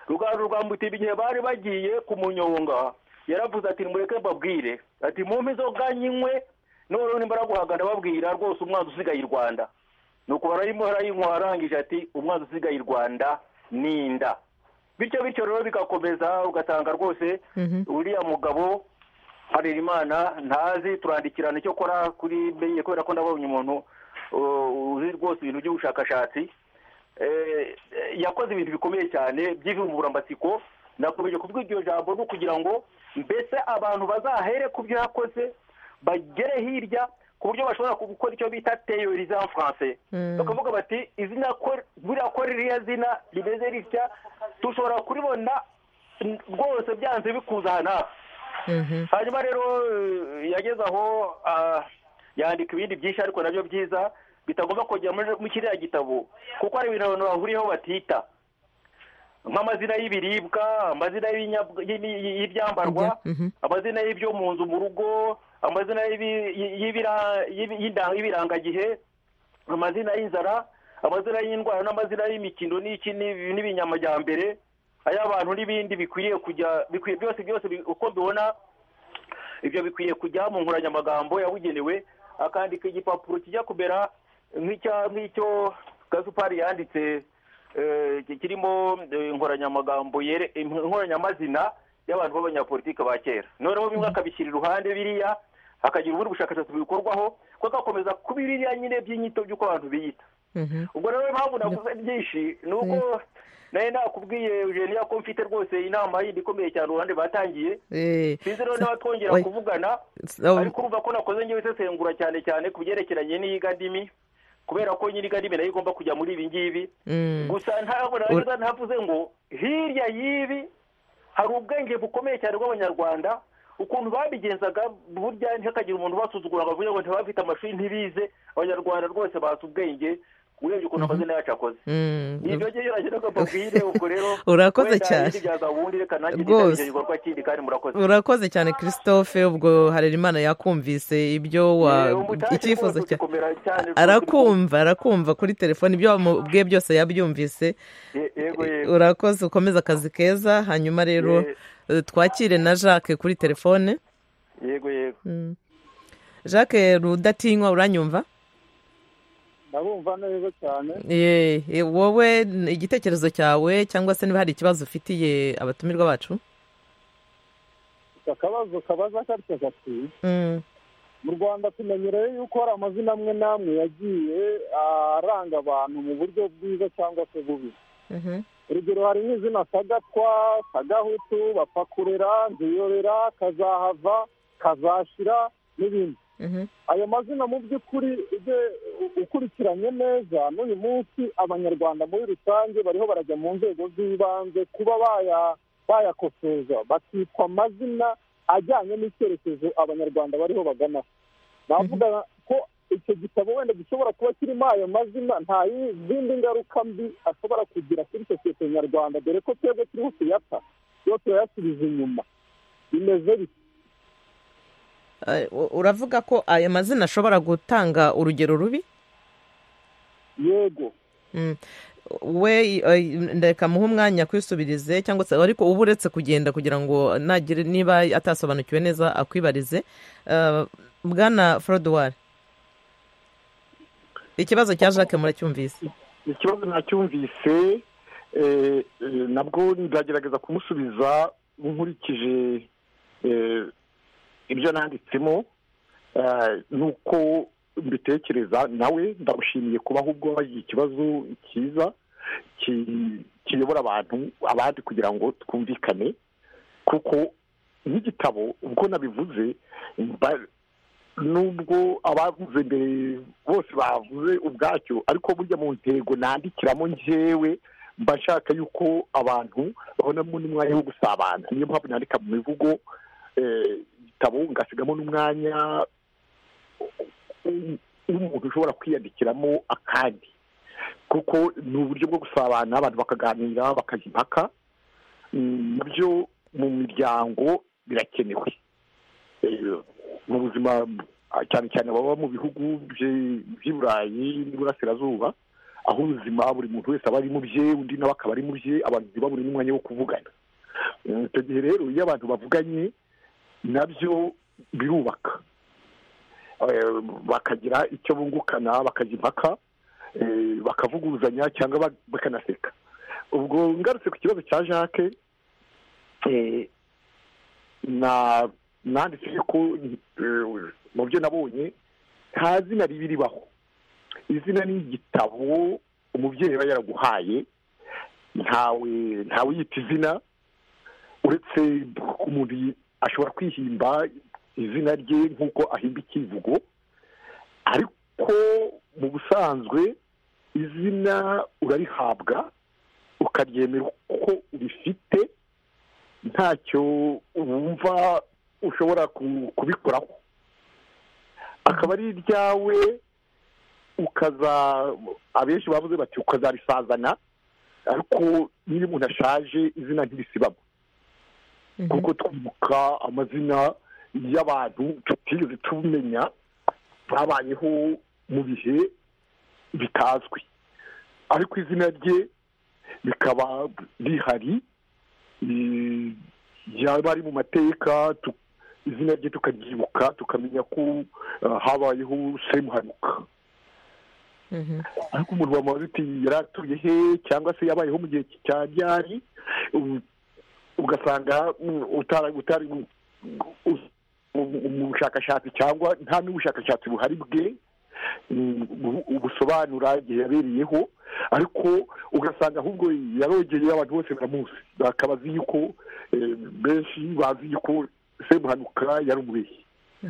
rugaju rwa mutimbo igihe bari bagiye kumunyonga yaravuze ati mureke mbabwire ati mumpe inzoga nyinywe noneho nimba araguhagana babwira rwose umwanzi usigaye i rwanda nuko bararimo barayinywa arangije ati umwanzi usigaye i rwanda ni inda bityo bityo rero bigakomeza ugasanga rwose uriya mugabo Harerimana ntazi turandikirana icyo kora kuri beye kubera ko ndabonye umuntu uzi rwose ibintu by'ubushakashatsi yakoze ibintu bikomeye cyane by'ivumburambatsiko nakomeje kuvuga iryo jambo no kugira ngo mbese abantu bazahere ku byo yakoze bagere hirya ku buryo bashobora gukora icyo bita théorie en français bakavuga bati izina ko buriya ko ririya zina rimeze ritya dushobora kuribona rwose byanze bikuza hano hanyuma rero yageze aho yandika ibindi byinshi ariko nabyo byiza bitagomba kujya muri kiriya gitabo kuko hari ibintu abantu bahuriyeho batita nk'amazina y'ibiribwa amazina y'ibyambarwa amazina y'ibyo mu nzu mu rugo amazina y'ibirangagihe amazina y'inzara amazina y'indwara n'amazina y'imikino n'iki n'ibinyamajyambere ay'abantu n'ibindi bikwiriye kujya bikwiye byose byose uko mbibona ibyo bikwiye kujya mu nkoranyamagambo yabugenewe akandika igipapuro kijya kumera nk'icyo Gasupari yanditse kirimo inkoranyamagambo inkoranyamazina y'abantu b'abanyapolitiki ba kera noneho bimwe akabishyira iruhande biriya akagira ubundi bushakashatsi bikorwaho kuko agakomeza kuba biriya nyine by'inyito by'uko abantu biyita ubwo rero impamvu navuze byinshi ni uko nawe nakubwiye Eugenia ko mfite rwose inama yindi ikomeye cyane uruhande batangiye sinzi rero niba twongera kuvugana ariko urumva ko nakoze ngewe isesengura cyane cyane ku byerekeranye n'iyigandimi kubera ko nyiri igandimi nayo igomba kujya muri ibi ngibi gusa ntabwo nabiza ntavuze ngo hirya y'ibi hari ubwenge bukomeye cyane bw'abanyarwanda ukuntu babigenzaga burya ntihakagire umuntu basuzugura ngo avuge ngo ntibafite amashuri ntibize abanyarwanda rwose bazi ubwenge urebye ukuntu amazina yacu akoze nibyo ngewe uragenda ukababwire ubwo rero urakoze cyane rwose urakoze cyane Christophe ubwo Harerimana yakumvise ibyo icyifuzo cya arakumva arakumva kuri telefone ibyo wamubwiye byose yabyumvise urakoze ukomeza akazi keza hanyuma rero twakire na Jacques kuri telefone yego yego Jacques Rudatinywa uranyumva ndabumva neza cyane ye wowe igitekerezo cyawe cyangwa se niba hari ikibazo ufitiye abatumirwa bacu akabazo kabaza katya gati mu Rwanda tumenyereye yuko hari amazina amwe n'amwe yagiye aranga abantu mu buryo bwiza cyangwa se bubi urugero hari nk'izina Sagatwa Sagahutu Bapakurera Nziyorera Kazahava Kazashira n'ibindi ayo mazina mu by'ukuri ukurikiranye neza n'uyu munsi abanyarwanda muri rusange bariho barajya mu nzego z'ibanze kuba bayakosoza bakitwa amazina ajyanye n'icyerekezo abanyarwanda bariho bagana navuga ko icyo gitabo wenda gishobora kuba kirimo ayo mazina nta zindi ngaruka mbi ashobora kugira kuri sosiyete nyarwanda dore ko twebwe turiho tuyata yo turayasubiza inyuma bimeze bityo uravuga ko aya mazina ashobora gutanga urugero rubi yego we ndeka muhe umwanya kwisubirize cyangwa se ariko uba uretse kugenda kugira ngo nagire niba atasobanukiwe neza akwibarize bwana Frodouard ikibazo cya Jacques muracyumvise ikibazo nacyumvise nabwo ndagerageza kumusubiza nkurikije ibyo nanditsemo nuko mbitekereza nawe ndamushimiye kuba ahubwo bagiye ikibazo cyiza kiyobora abantu abandi kugira ngo twumvikane kuko nk'igitabo ubwo nabivuze nubwo abavuze mbere bose bavuze ubwacyo ariko burya mu ntego nandikiramo njyewe mba nshaka yuko abantu babonamo n'umwanya wo gusabana niyo mpamvu nandika mu mivugo igitabo ngasigamo n'umwanya umuntu ushobora kwiyandikiramo akandi kuko ni uburyo bwo gusabana abantu bakaganira bakajya impaka nabyo mu miryango birakenewe mu buzima cyane cyane baba mu bihugu by'i Burayi n'Iburasirazuba aho ubuzima buri muntu wese aba ari mu bye undi nawe akaba ari mu bye abantu ntibabure n'umwanya wo kuvugana. Icyo gihe rero iyo abantu bavuganye nabyo birubaka bakagira icyo bungukana bakajya impaka bakavuguruzanya cyangwa bakanaseka. ubwo ngarutse ku kibazo cya Jacques na nanditse ko mu byo nabonye nta zina ribi ribaho. Izina ni igitabo umubyeyi aba yaraguhaye, ntawe ntawe yita izina uretse umuntu ashobora kwihimba izina rye nk'uko ahimba ikivugo, ariko mu busanzwe izina urarihabwa ukaryemera uko urifite, ntacyo wumva ushobora kubikoraho, akaba ari iryawe ukaza abenshi bavuze bati ukazarisazana, ariko niba umuntu ashaje izina ntirisibamo kuko twibuka amazina y'abantu tutigeze tumenya babayeho mu bihe bitazwi, ariko izina rye rikaba rihari, yaba ari mu mateka izina rye tukaryibuka tukamenya ko habayeho Semuhanuka. ariko umuntu wamaze uti yari atuye he cyangwa se yabayeho mu gihe cya ryari, ugasanga utari mu bushakashatsi cyangwa nta n'ubushakashatsi buhari bwe busobanura igihe yabereyeho, ariko ugasanga ahubwo yarogeye abantu bose baramuzi, bakaba bazi yuko benshi bazi yuko Semuhanuka yari umubeshyi,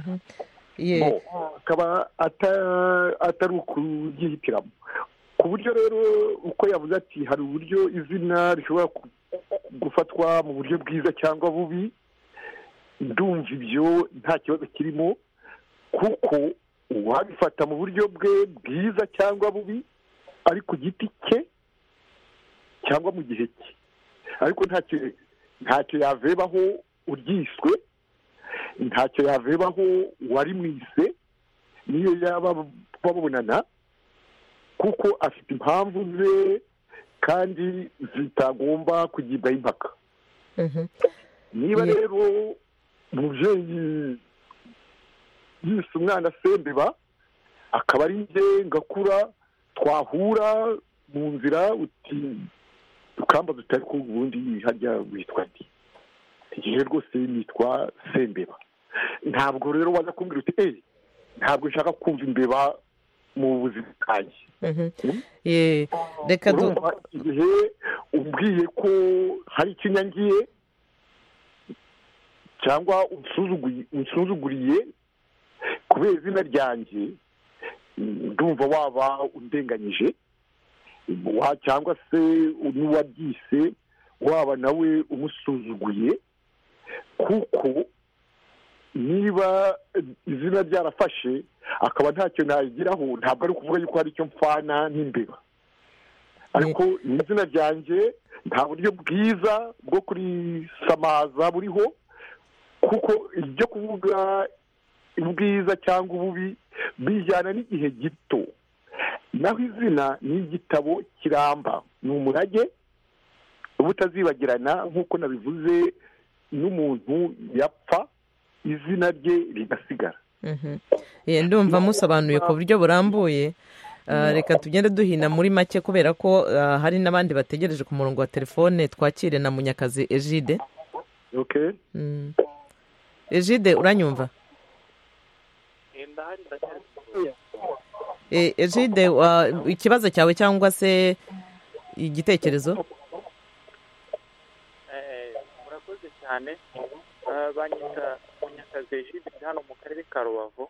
akaba atari ukubyihitiramo. Ku buryo rero uko yavuze ati hari uburyo izina rishobora gufatwa mu buryo bwiza cyangwa bubi, ndumva ibyo nta kibazo kirimo, kuko uwabifata mu buryo bwe bwiza cyangwa bubi ari ku giti cye cyangwa mu gihe cye, ariko ntacyo ntacyo yavebaho uryiswe, ntacyo yavebaho wari mwise niyo yaba babonana, kuko afite impamvu ze kandi zitagomba kugibwaho impaka. Niba rero umubyeyi yise umwana Sembeba akaba ari njye ngakura twahura mu nzira uti ukambaza utari ko ubundi hajya witwa ndi igihe rwose nitwa Sembeba, ntabwo rero waza kumbwira uti eh ntabwo nshaka kumva imbeba mu buzima bwanjye. Reka du igihe umbwiye ko hari ikinyangiye cyangwa unsuzuguriye kubera izina ryanjye, ndumva waba undenganyije, cyangwa se n'uwabyise waba nawe umusuzuguye, kuko niba izina ryarafashe akaba ntacyo nayigiraho, ntabwo ari ukuvuga yuko hari icyo mpfana n'imbeba, ariko ni izina ryanjye, nta buryo bwiza bwo kurisamaza buriho, kuko ibyo kuvuga ubwiza cyangwa ububi bijyana n'igihe gito, naho izina ni igitabo kiramba, ni umurage uba utazibagirana, nk'uko nabivuze n'umuntu yapfa izina rye rigasigara. Ndumva musobanuye ku buryo burambuye. Reka tugende duhina muri make kubera ko hari n'abandi bategereje ku murongo wa telefone. Twakire na Munyakazi Egide. Egide, uranyumva? Egide, ikibazo cyawe cyangwa se igitekerezo? Murakoze cyane. Banyita Munyakazi Egide hano mu karere ka Rubavu.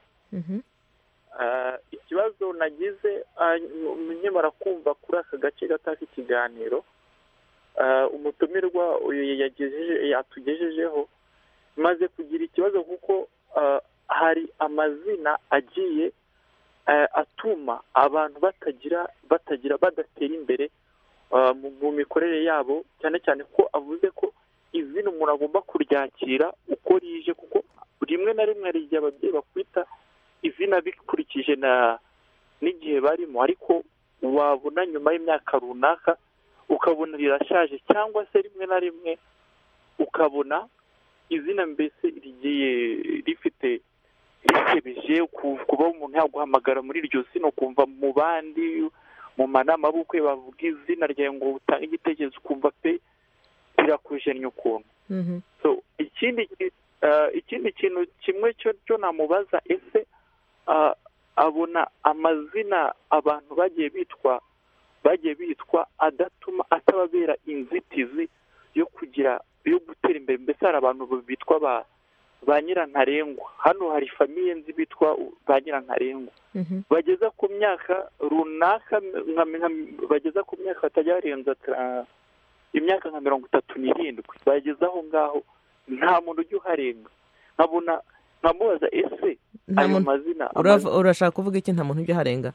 Ikibazo nagize nkimara kumva kuri aka gace gato k'ikiganiro umutumirwa yatugejejeho, maze kugira ikibazo kuko hari amazina agiye atuma abantu batagira batagira badatera imbere mu mikorere yabo, cyane cyane ko avuze ko izina umuntu agomba kuryakira uko rije, kuko rimwe na rimwe hari igihe ababyeyi bakwita izina bikurikije na n'igihe barimo, ariko wabona nyuma y'imyaka runaka ukabona rirashaje, cyangwa se rimwe na rimwe ukabona izina mbese rigiye rifite risebeje, kuba umuntu yaguhamagara muri iryo zina ukumva mu bandi mu manama bukwe bavuga izina ryawe ngo utange igitekerezo ukumva pe birakujennye ukuntu. So ikindi ikindi kintu kimwe cyo namubaza, ese abona amazina abantu bagiye bitwa bagiye bitwa adatuma atababera inzitizi yo kugira yo gutera imbere? Mbese hari abantu bitwa ba ba nyirantarengwa. Hano hari famiye nzi bitwa ba nyirantarengwa bageza ku myaka runaka, bageza ku myaka batajya barenza imyaka nka mirongo itatu n'irindwi, bageze aho ngaho nta muntu ujya uharenga. nkabona nkamubaza, ese ayo mazina urashaka kuvuga iki? Nta muntu ujya uharenga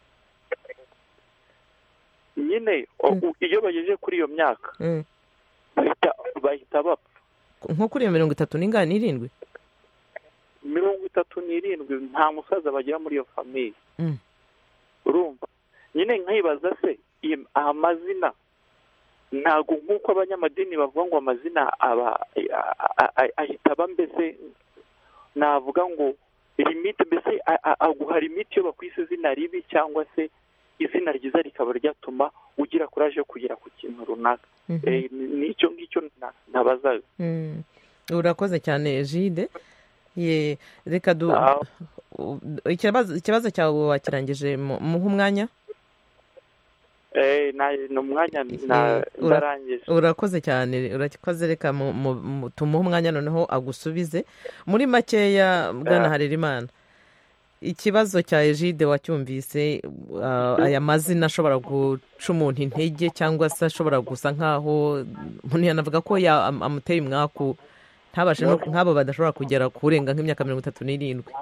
nyine iyo bagejeje kuri iyo myaka bahita bapfa. nko kuri iyo mirongo itatu n'ingana n'irindwi mirongo itatu n'irindwi nta musaza bagira muri iyo famiye. urumva nyine nkibaza, se amazina ntabwo nk'uko abanyamadini bavuga ngo amazina aba ahita aba, mbese navuga ngo limite, mbese aguha limite iyo bakwise izina ribi cyangwa se izina ryiza rikaba ryatuma ugira kuraje yo kugera ku kintu runaka. n'icyo ngicyo nabazaga. urakoze cyane Jide. ye reka du ikibazo cyawe wakirangije, muhe umwanya. Eh ni umwanya ndarangije. Urakoze cyane, urakoze. Reka tumuhe umwanya noneho agusubize muri makeya. Bwana Harerimana, ikibazo cya Egide wacyumvise, aya mazina ashobora guca umuntu intege cyangwa se ashobora gusa nkaho umuntu yanavuga ko amuteye umwaku, ntabashe nk'abo badashobora kugera kurenga nk'imyaka mirongo itatu n'irindwi.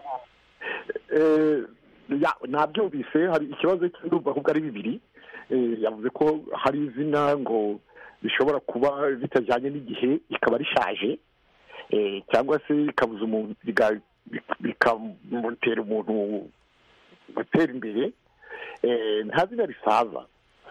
nabyumvise. Hari ikibazo cy'indumva ahubwo ari bibiri. yavuze ko hari izina ngo bishobora kuba bitajyanye n'igihe, rikaba rishaje, cyangwa se bikabuza umuntu, bikamutera umuntu gutera imbere. nta zina risaza,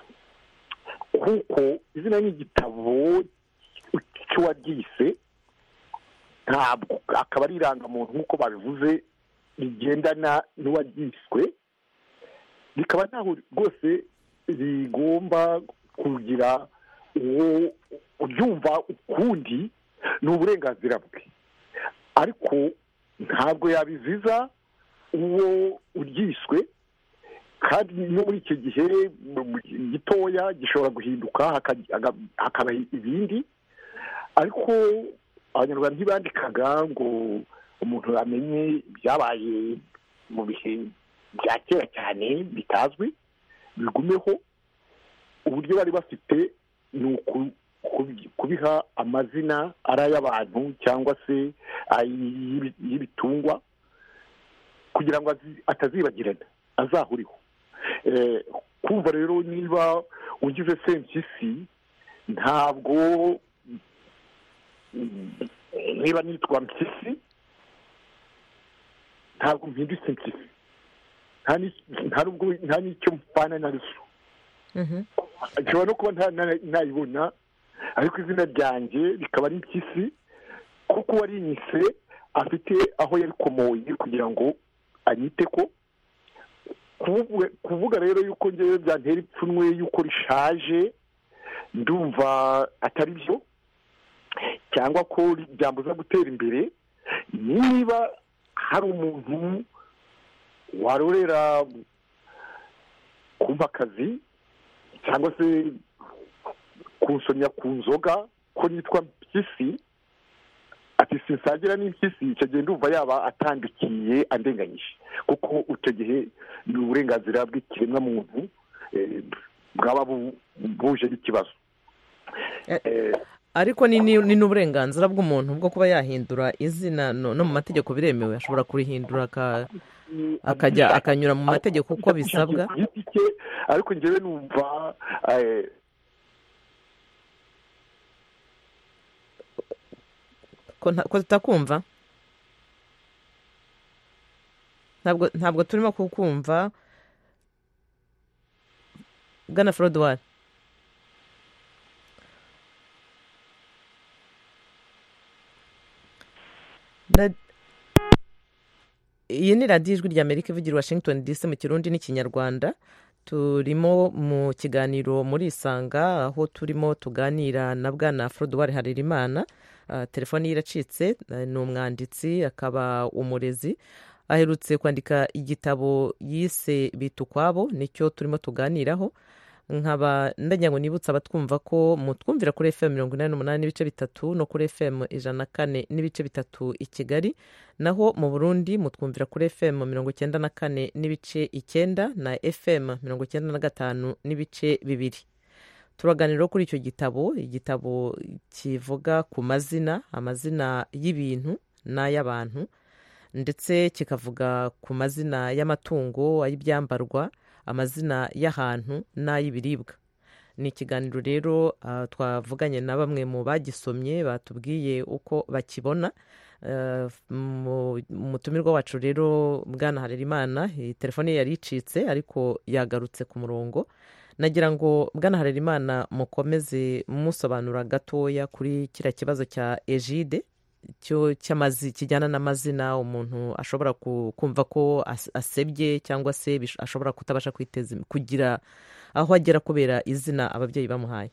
kuko izina n'igitabo cy'uwaryise ntabwo akaba ari irangamuntu nk'uko babivuze rigendana n'uwaryiswe, rikaba ntaho rwose rigomba kugira uwo ubyumva ukundi, ni uburenganzira bwe, ariko ntabwo yabiziza uwo uryiswe. kandi no muri icyo gihe gitoya gishobora guhinduka hakaba ibindi, ariko abanyarwanda ntibandikaga ngo umuntu amenye ibyabaye mu bihe bya kera cyane bitazwi bigumeho. uburyo bari bafite ni kubiha amazina ari ay'abantu cyangwa se y'ibitungwa, kugira ngo atazibagirana, azahuriho. kumva rero niba ugize sempyisi, ntabwo niba nitwa mpyisi ntabwo mpindutse mpyisi, nta n'icyo mpfana na ruso. nshobora no kuba ntayibona, ariko izina ryanjye rikaba ari mpyisi, kuko uwarinyise afite aho yarikomoye kugira ngo anyite ko. kuvuga rero yuko ngewe byantera ipfunwe yuko rishaje, ndumva atari byo, cyangwa ko byambuza gutera imbere. niba hari umuntu warorera kumva akazi cyangwa se kunsomya ku nzoga ko nitwa mpyisi, ati sinsagira n'impyisi, icyo gihe ndumva yaba atandikiye andenganyije, kuko icyo gihe ni uburenganzira bw'ikiremwamuntu bwaba buje n'ikibazo. ariko ni n'uburenganzira bw'umuntu bwo kuba yahindura izina, no mu mategeko biremewe, ashobora kurihindura akajya akanyura mu mategeko uko bisabwa. ariko njyewe numva ko tutakumva, ntabwo ntabwo turimo kukumva. bwana Frodouard. iyi ni radiyo ijwi ry'Amerika ivugira i Washington D C mu kirundi n'ikinyarwanda. turimo mu kiganiro muri isanga aho turimo tuganira na bwana Frodouard Harerimana. Uh, telefoni ye iracitse, ni umwanditsi akaba umurezi, aherutse kwandika igitabo yise Bita Ukwabo, nicyo turimo tuganiraho. nkaba ndagira ngo nibutsa abatwumva ko mutwumvira kuri F M mirongo inani n'umunani n'ibice bitatu no kuri F M ijana na kane n'ibice bitatu i Kigali, naho mu Burundi mutwumvira kuri F M mirongo icyenda na kane n'ibice icyenda na F M mirongo icyenda na gatanu n'ibice bibiri. turaganira kuri icyo gitabo, igitabo kivuga ku mazina, amazina y'ibintu n'ay'abantu, ndetse kikavuga ku mazina y'amatungo, ay'ibyambarwa, amazina y'ahantu n'ay'ibiribwa. ni ikiganiro rero uh, twavuganye na bamwe mu bagisomye batubwiye uko bakibona. uh, umutumirwa wacu rero bwana Harerimana, telefone ye yari icitse ariko yagarutse ku murongo. nagira ngo bwana Harerimana mukomeze musobanura gatoya kuri kiriya kibazo cya ejide cyo cy'amazi kijyana n'amazina umuntu ashobora kumva ko asebye cyangwa se ashobora kutabasha kwiteza kugira aho agera kubera izina ababyeyi bamuhaye.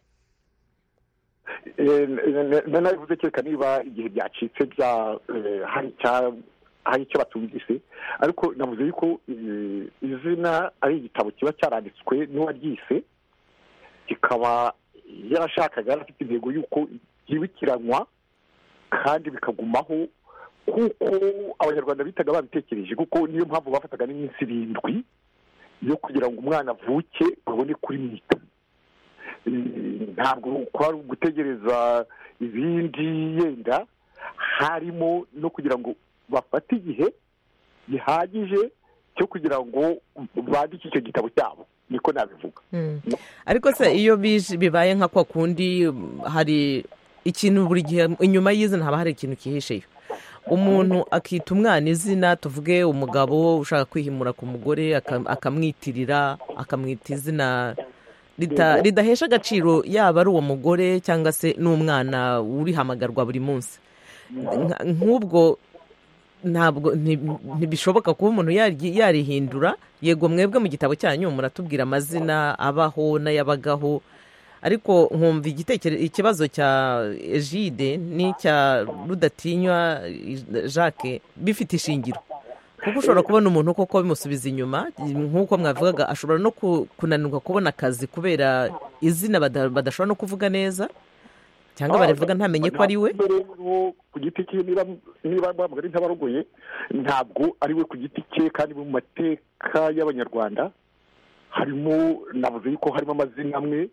nanabivuze kereka niba igihe byacitse bya hari icyo batumvise, ariko navuze yuko izina ari igitabo kiba cyaranditswe n'uwaryise, kikaba yarashakaga yarafite intego y'uko yibukiranwa kandi bikagumaho, kuko abanyarwanda bitaga babitekereje, kuko niyo mpamvu bafataga n'iminsi irindwi yo kugira ngo umwana avuke babone kuri mwita. ntabwo kwari gutegereza ibindi, yenda harimo no kugira ngo bafate igihe gihagije cyo kugira ngo bandike icyo gitabo cyabo, niko nabivuga. ariko se iyo bibaye nka kwa kundi hari ikintu buri gihe inyuma y'izina haba hari ikintu kihisheyo. umuntu akita umwana izina, tuvuge umugabo ushaka kwihimura ku mugore akamwitirira akamwita izina ridahesha agaciro, yaba ari uwo mugore cyangwa se n'umwana urihamagarwa buri munsi. nk'ubwo ntabwo ntibishoboka kuba umuntu yarihindura. yego mwebwe mu gitabo cyanyu muratubwira amazina abaho n'ayabagaho, ariko nkumva ikibazo cya ejide n'icya Rudatinywa Jacques bifite ishingiro, kuko ushobora kubona umuntu koko bimusubiza inyuma, nk'uko mwavugaga ashobora no kunanirwa kubona akazi kubera izina badashobora no kuvuga neza, cyangwa barivuga ntamenye ko ari we ku giti cye. niba bamugari ntabarogoye, ntabwo ari we ku giti cye, kandi mu mateka y'abanyarwanda harimo, navuze yuko harimo amazina amwe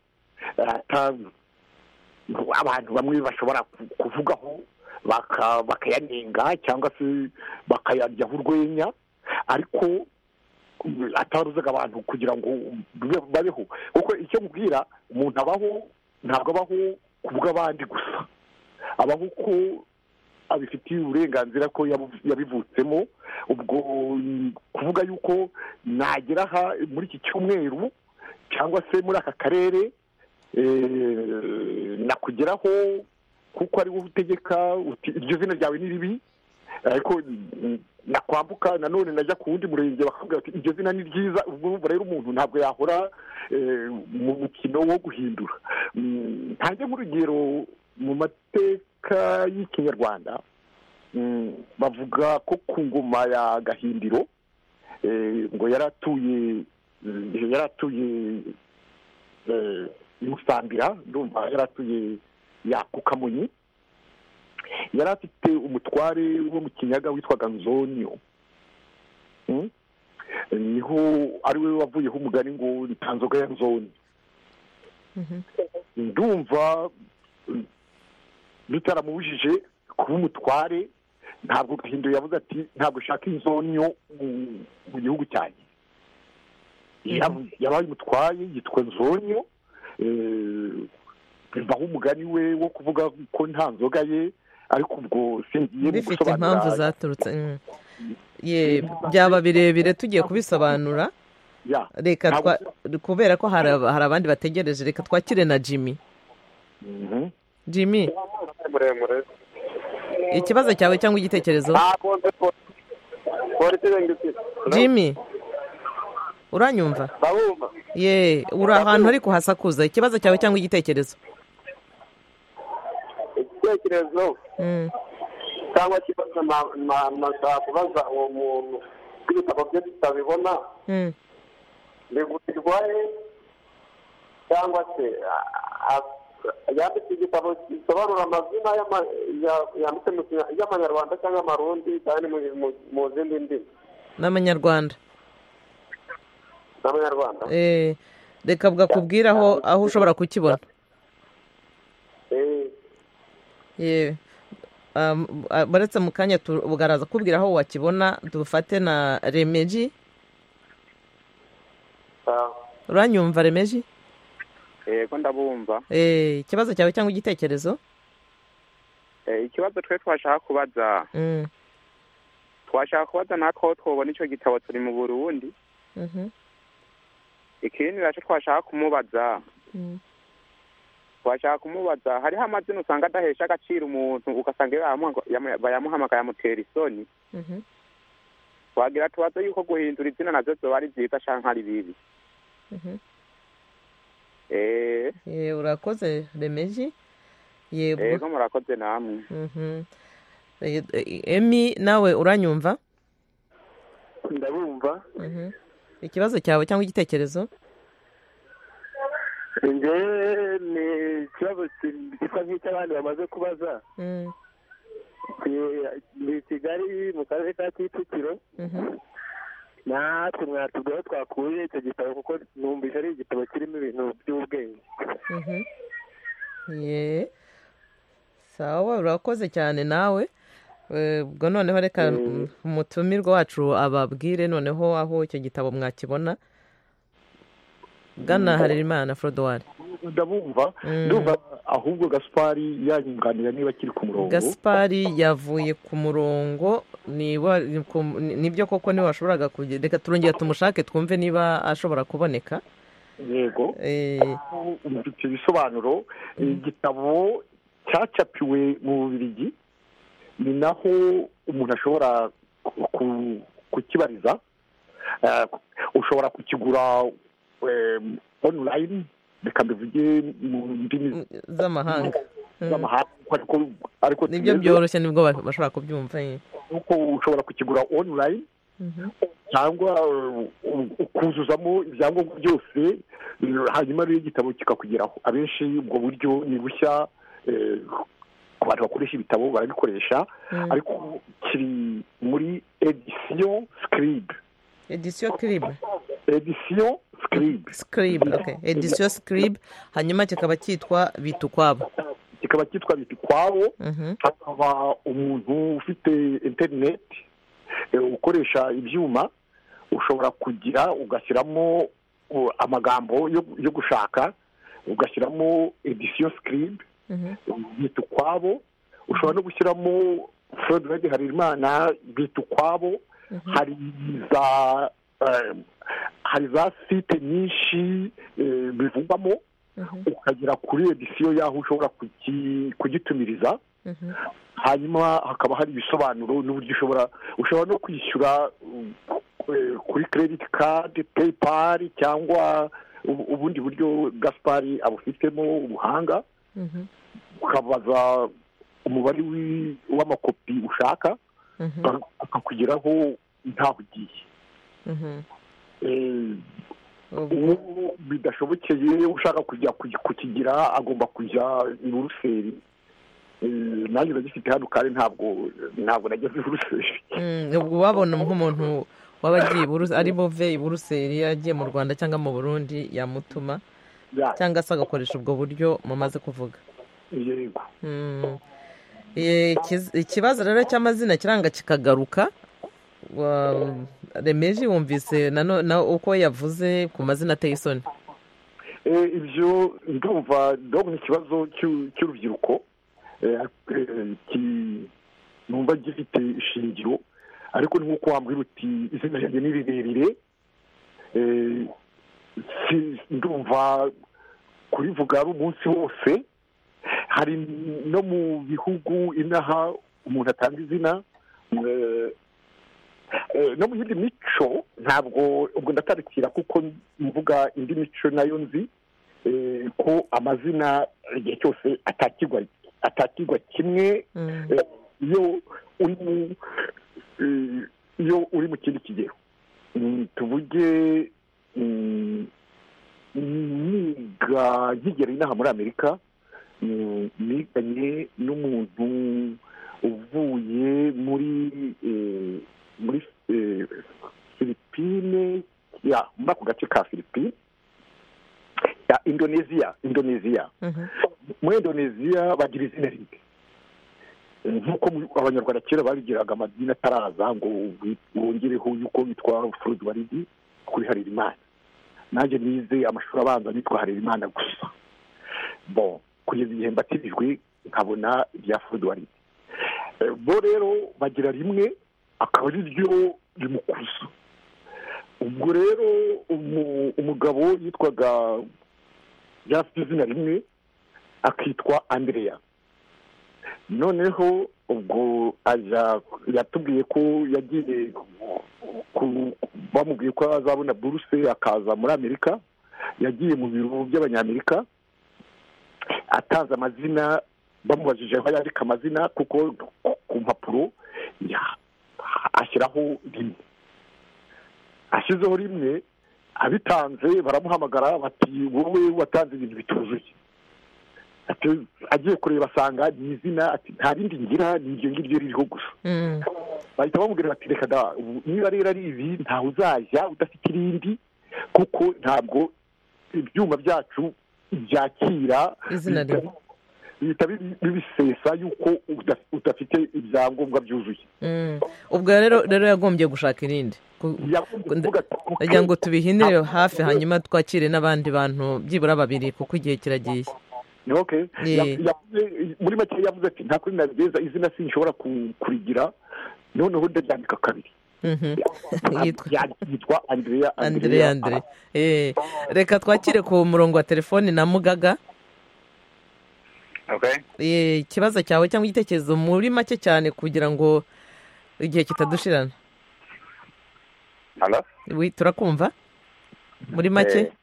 abantu bamwe bashobora kuvugaho bakayanenga cyangwa se bakayaryaho urwenya, ariko ataruzaga abantu kugira ngo babeho. kuko icyo mubwira umuntu abaho, ntabwo abaho ku bw'abandi gusa, abaho ko abifitiye uburenganzira, ko yabivutsemo. ubwo kuvuga yuko nagera aha muri iki cyumweru cyangwa se muri aka karere nakugeraho kuko ari wowe utegeka iryo zina ryawe ni ribi, ariko nakwambuka nanone najya ku wundi murenge bakavuga ati iryo zina ni ryiza. ubwo rero umuntu ntabwo yahora mu mukino wo guhindura. ntange nk'urugero mu mateka y'ikinyarwanda, bavuga ko ku ngoma ya Gahindiro ngo yaratuye yaratuye Musambira, ndumva yaratuye ya Kukamonyi, yari afite umutware wo mu Kinyaga witwaga Nzonyo. niho ari we wavuyeho umugani ngo nta nzoga ya Nzonyo. ndumva bitaramubujije kuba umutware, ntabwo Gahindiro yavuze ati ntabwo ushaka Inzonyo mu gihugu cyanjye. yabaye umutwaye yitwa Nzonyo, bivaho umugani we wo kuvuga ko nta nzoga ye, ariko ubwo singiye mu gusobanura impamvu zaturutse. byaba birebire tugiye kubisobanura, reka kubera ko hari abandi bategereje reka twakire na jimmy jimmy ikibazo cyawe cyangwa igitekerezo jimmy uranyumva ye uri ahantu ari kuhasakuza ikibazo cyawe cyangwa igitekerezo igitekerezo cyangwa ikibazo nashaka kubaza uwo muntu ibitabo bye tutabibona bigurirwa he cyangwa se yanditse igitabo gisobanura amazina yanditse y'amanyarwanda cyangwa amarundi kandi mu zindi ndimi n'amanyarwanda n'amanyarwanda reka bwakubwira aho aho ushobora kukibona baretse mu kanya bugaraza kubwira aho wakibona dufate na remeji uranyumva remeji yego ndabumva ikibazo cyawe cyangwa igitekerezo ikibazo twe twashaka kubaza twashaka kubaza natwe twabona icyo gitabo turi mu burundi ikindi nacyo twashaka kumubaza twashaka kumubaza hariho amazina usanga adahesha agaciro umuntu ugasanga bayamuhamagara yamutera isoni twagira tubaze yuko guhindura izina nabyo zoba ari byiza cyangwa ari bibi urakoze remeji yego murakoze namwe emi nawe uranyumva ndabumva ikibazo cyawe cyangwa igitekerezo njyewe ni ikibazo gisa nk'icy'abandi bamaze kubaza ni kigali mu karere ka kicukiro natwe mwatubwira aho twakuye icyo gitabo kuko numvise ari igitabo kirimo ibintu by'ubwenge ye sawa urakoze cyane nawe ubwo noneho reka umutumirwa wacu ababwire noneho aho icyo gitabo mwakibona bwana harerimana Frodouard ndabumva ndumva ahubwo Gaspari yanyunganira niba kiri ku murongo Gaspari yavuye ku murongo nibyo koko niba washoboraga kugenda reka turongera tumushake twumve niba ashobora kuboneka yego icyo bisobanuro igitabo cyacapiwe mu Bubiligi ni naho umuntu ashobora kukibariza ushobora kukigura online reka mbivuge mu ndimi z'amahanga ariko nibyo byoroshye nibwo bashobora kubyumva uko ushobora kukigura online cyangwa ukuzuzamo ibyangombwa byose hanyuma rero igitabo kikakugeraho abenshi ubwo buryo ni bushya abantu bakoresha ibitabo barabikoresha ariko kiri muri edisiyo sikiribe edisiyo sikiribe edisiyo sikiribe sikiribe okay edisiyo sikiribe hanyuma kikaba cyitwa bitukwabo kikaba cyitwa bitukwabo hakaba umuntu ufite interineti ukoresha ibyuma ushobora kugira ugashyiramo amagambo yo gushaka ugashyiramo edisiyo sikiribe bitukwabo ushobora no gushyiramo Frodouard Harerimana bitukwabo hari za hari za site nyinshi bivugwamo ukagera kuri edisiyo y'aho ushobora kugitumiriza hanyuma hakaba hari ibisobanuro n'uburyo ushobora ushobora no kwishyura kuri credit card paypal cyangwa ubundi buryo Gaspari abufitemo ubuhanga ukabaza umubare w'amakopi ushaka akakugeraho ntaho ugiye bidashobokeye ushaka kujya kukigira agomba kujya i Buruseli nanjye uragifite hano kandi ntabwo ntabwo nageze i Buruseli ubwo wabona nk'umuntu waba agiye ari buve i Buruseli yagiye mu Rwanda cyangwa mu Burundi yamutuma cyangwa se agakoresha ubwo buryo mumaze kuvuga yego ikibazo rero cy'amazina kiranga kikagaruka remeji wumvise uko yavuze ku mazina ateye isoni ibyo ndumva ndabona ikibazo cy'urubyiruko numva gifite ishingiro ariko ni nk'uko wambwira uti izina ryanjye ni rirerire ndumva kurivuga ari umunsi wose. hari no mu bihugu inaha umuntu atanga izina no mu yindi mico, ntabwo ubwo ndatarikira kuko mvuga indi mico nayo nzi ko amazina igihe cyose atakirwa atakirwa kimwe iyo uri iyo uri mu kindi kigero. tuvuge niga nkigera inaha muri Amerika, niganye n'umuntu uvuye muri muri Philippine, ya muri ako gace ka Philippine, ya Indonesia Indonesia muri Indonesia bagira izina rimwe nk'uko abanyarwanda kera babigiraga amazina ataraza ngo wongereho yuko witwa Frodo Waridi kuri Harerimana. nanjye nize amashuri abanza nitwa Harerimana gusa. bon kugeza igihe mbatijwe nkabona ibya Frodo Waridi. bo rero bagira rimwe akaba ari ryo rimukuza. ubwo rero umugabo yitwaga yafite izina rimwe akitwa Andrea. noneho ubwo aja yatubwiye ko yagiye bamubwiye ko azabona buruse akaza muri Amerika. yagiye mu biro by'abanyamerika atanze amazina, bamubajije aho yandika amazina kuko ku mpapuro ashyiraho rimwe. ashyizeho rimwe, abitanze baramuhamagara bati wowe watanze ibintu bituzuye. agiye kureba asanga ni izina, ati nta rindi ngira, ni iryo ngiryo ririho gusa. bahita bamubwira bati reka da, niba rero ari ibi ntawe uzajya udafite irindi, kuko ntabwo ibyuma byacu byakira izina rimwe, bihita bibisesa yuko udafite ibyangombwa byuzuye. ubwo rero rero yagombye gushaka irindi kugira ngo tubihinire hafi, hanyuma twakire n'abandi bantu byibura babiri kuko igihe kiragiye. okay muri make yavuze ati nta kuri nabigeza, izina sinshobora kurigira, noneho ndaryandika kabiri. yitwa Andrea Andrea Andrea. eh reka twakire ku murongo wa telefoni na Mugaga. okay eh ikibazo cyawe cyangwa igitekerezo muri make cyane kugira ngo igihe kitadushirana. Hello? Oui, turakumva muri make. eh.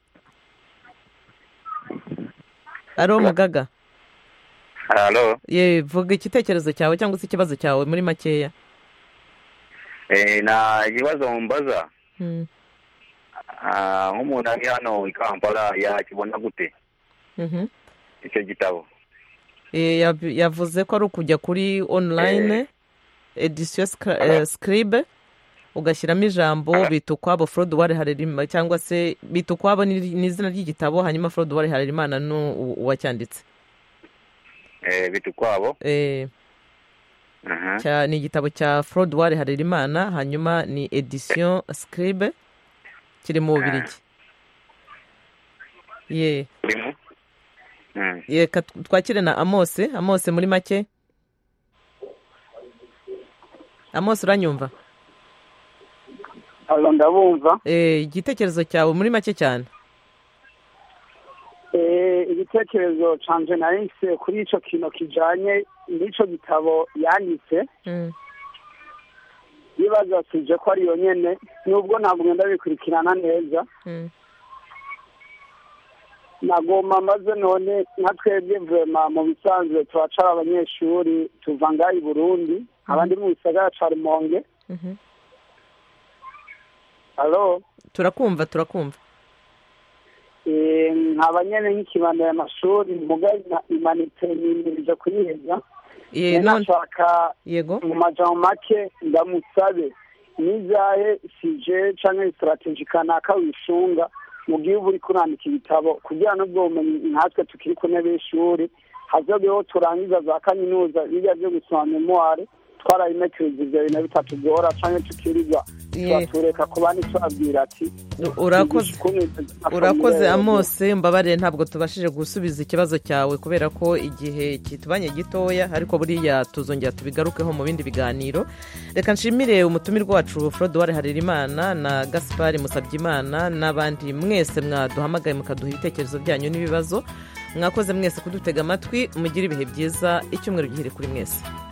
Aro Mugaga. Hello? ye vuga igitekerezo cyawe cyangwa se ikibazo cyawe muri makeya. eh na ikibazo mbaza mm. ah nk'umuntu ari hano i Kampala yakibona gute? mhm icyo gitabo eh yavuze ko ari ukujya kuri online eh. edition scribe ugashyiramo ijambo bitukwabo Frodo Ware Harerimana, cyangwa se bitukwabo ni izina ry'igitabo, hanyuma Frodo Ware Harerimana no uwacyanditse. eh bitukwabo eh Uh-huh. Cha ni igitabo cya Frodo Ware Harerimana, hanyuma ni edition scribe kiri mu Bubiligi. ye mm. ye twakire na Amos. Amos muri make. Amos uranyumva? Allo ndabumva. eh igitekerezo cyawe muri make cyane. eh igitekerezo canje narinse kuri ico kino kijanye n'ico gitabo yanditse. mm. Yibaza sije ko ari yonyene, nubwo ntabwo ngenda bikurikirana neza. mm. nagomba maze none nka twebwe vrema mu bisanzwe turacara abanyeshuri tuva ngaho i Burundi, mm. abandi mu bisagara ca Rumonge. mhm Allo? turakumva turakumva. eh nkabanyene nk'ikibanda y'amashuri muga imanitse nimirije kuyiheza. ye none nashaka yego mu majambo make ndamusabe nizahe sije canke strategy kanaka wishunga mu gihe uri kurandika ibitabo kugira n'ubwo bumenyi nkatwe tukiri ku ntebe y'ishuri hazobeho turangiza za kaminuza bijya byo gusoma memoire twarayimekereza ibyo bintu bitatugora cyangwa tukirirwa tureka kuba ntitwabwira ati urakoze urakoze Amose mbabarire ntabwo tubashije gusubiza ikibazo cyawe kubera ko igihe kitubanye gitoya ariko buriya tuzongera tubigarukeho mu bindi biganiro. Reka nshimire umutumirwa wacu Frodouard Harerimana na Gaspard Musabyimana n'abandi mwese mwaduhamagaye mukaduha ibitekerezo byanyu n'ibibazo. Mwakoze mwese kudutega amatwi, mugire ibihe byiza, icyumweru gihire kuri mwese.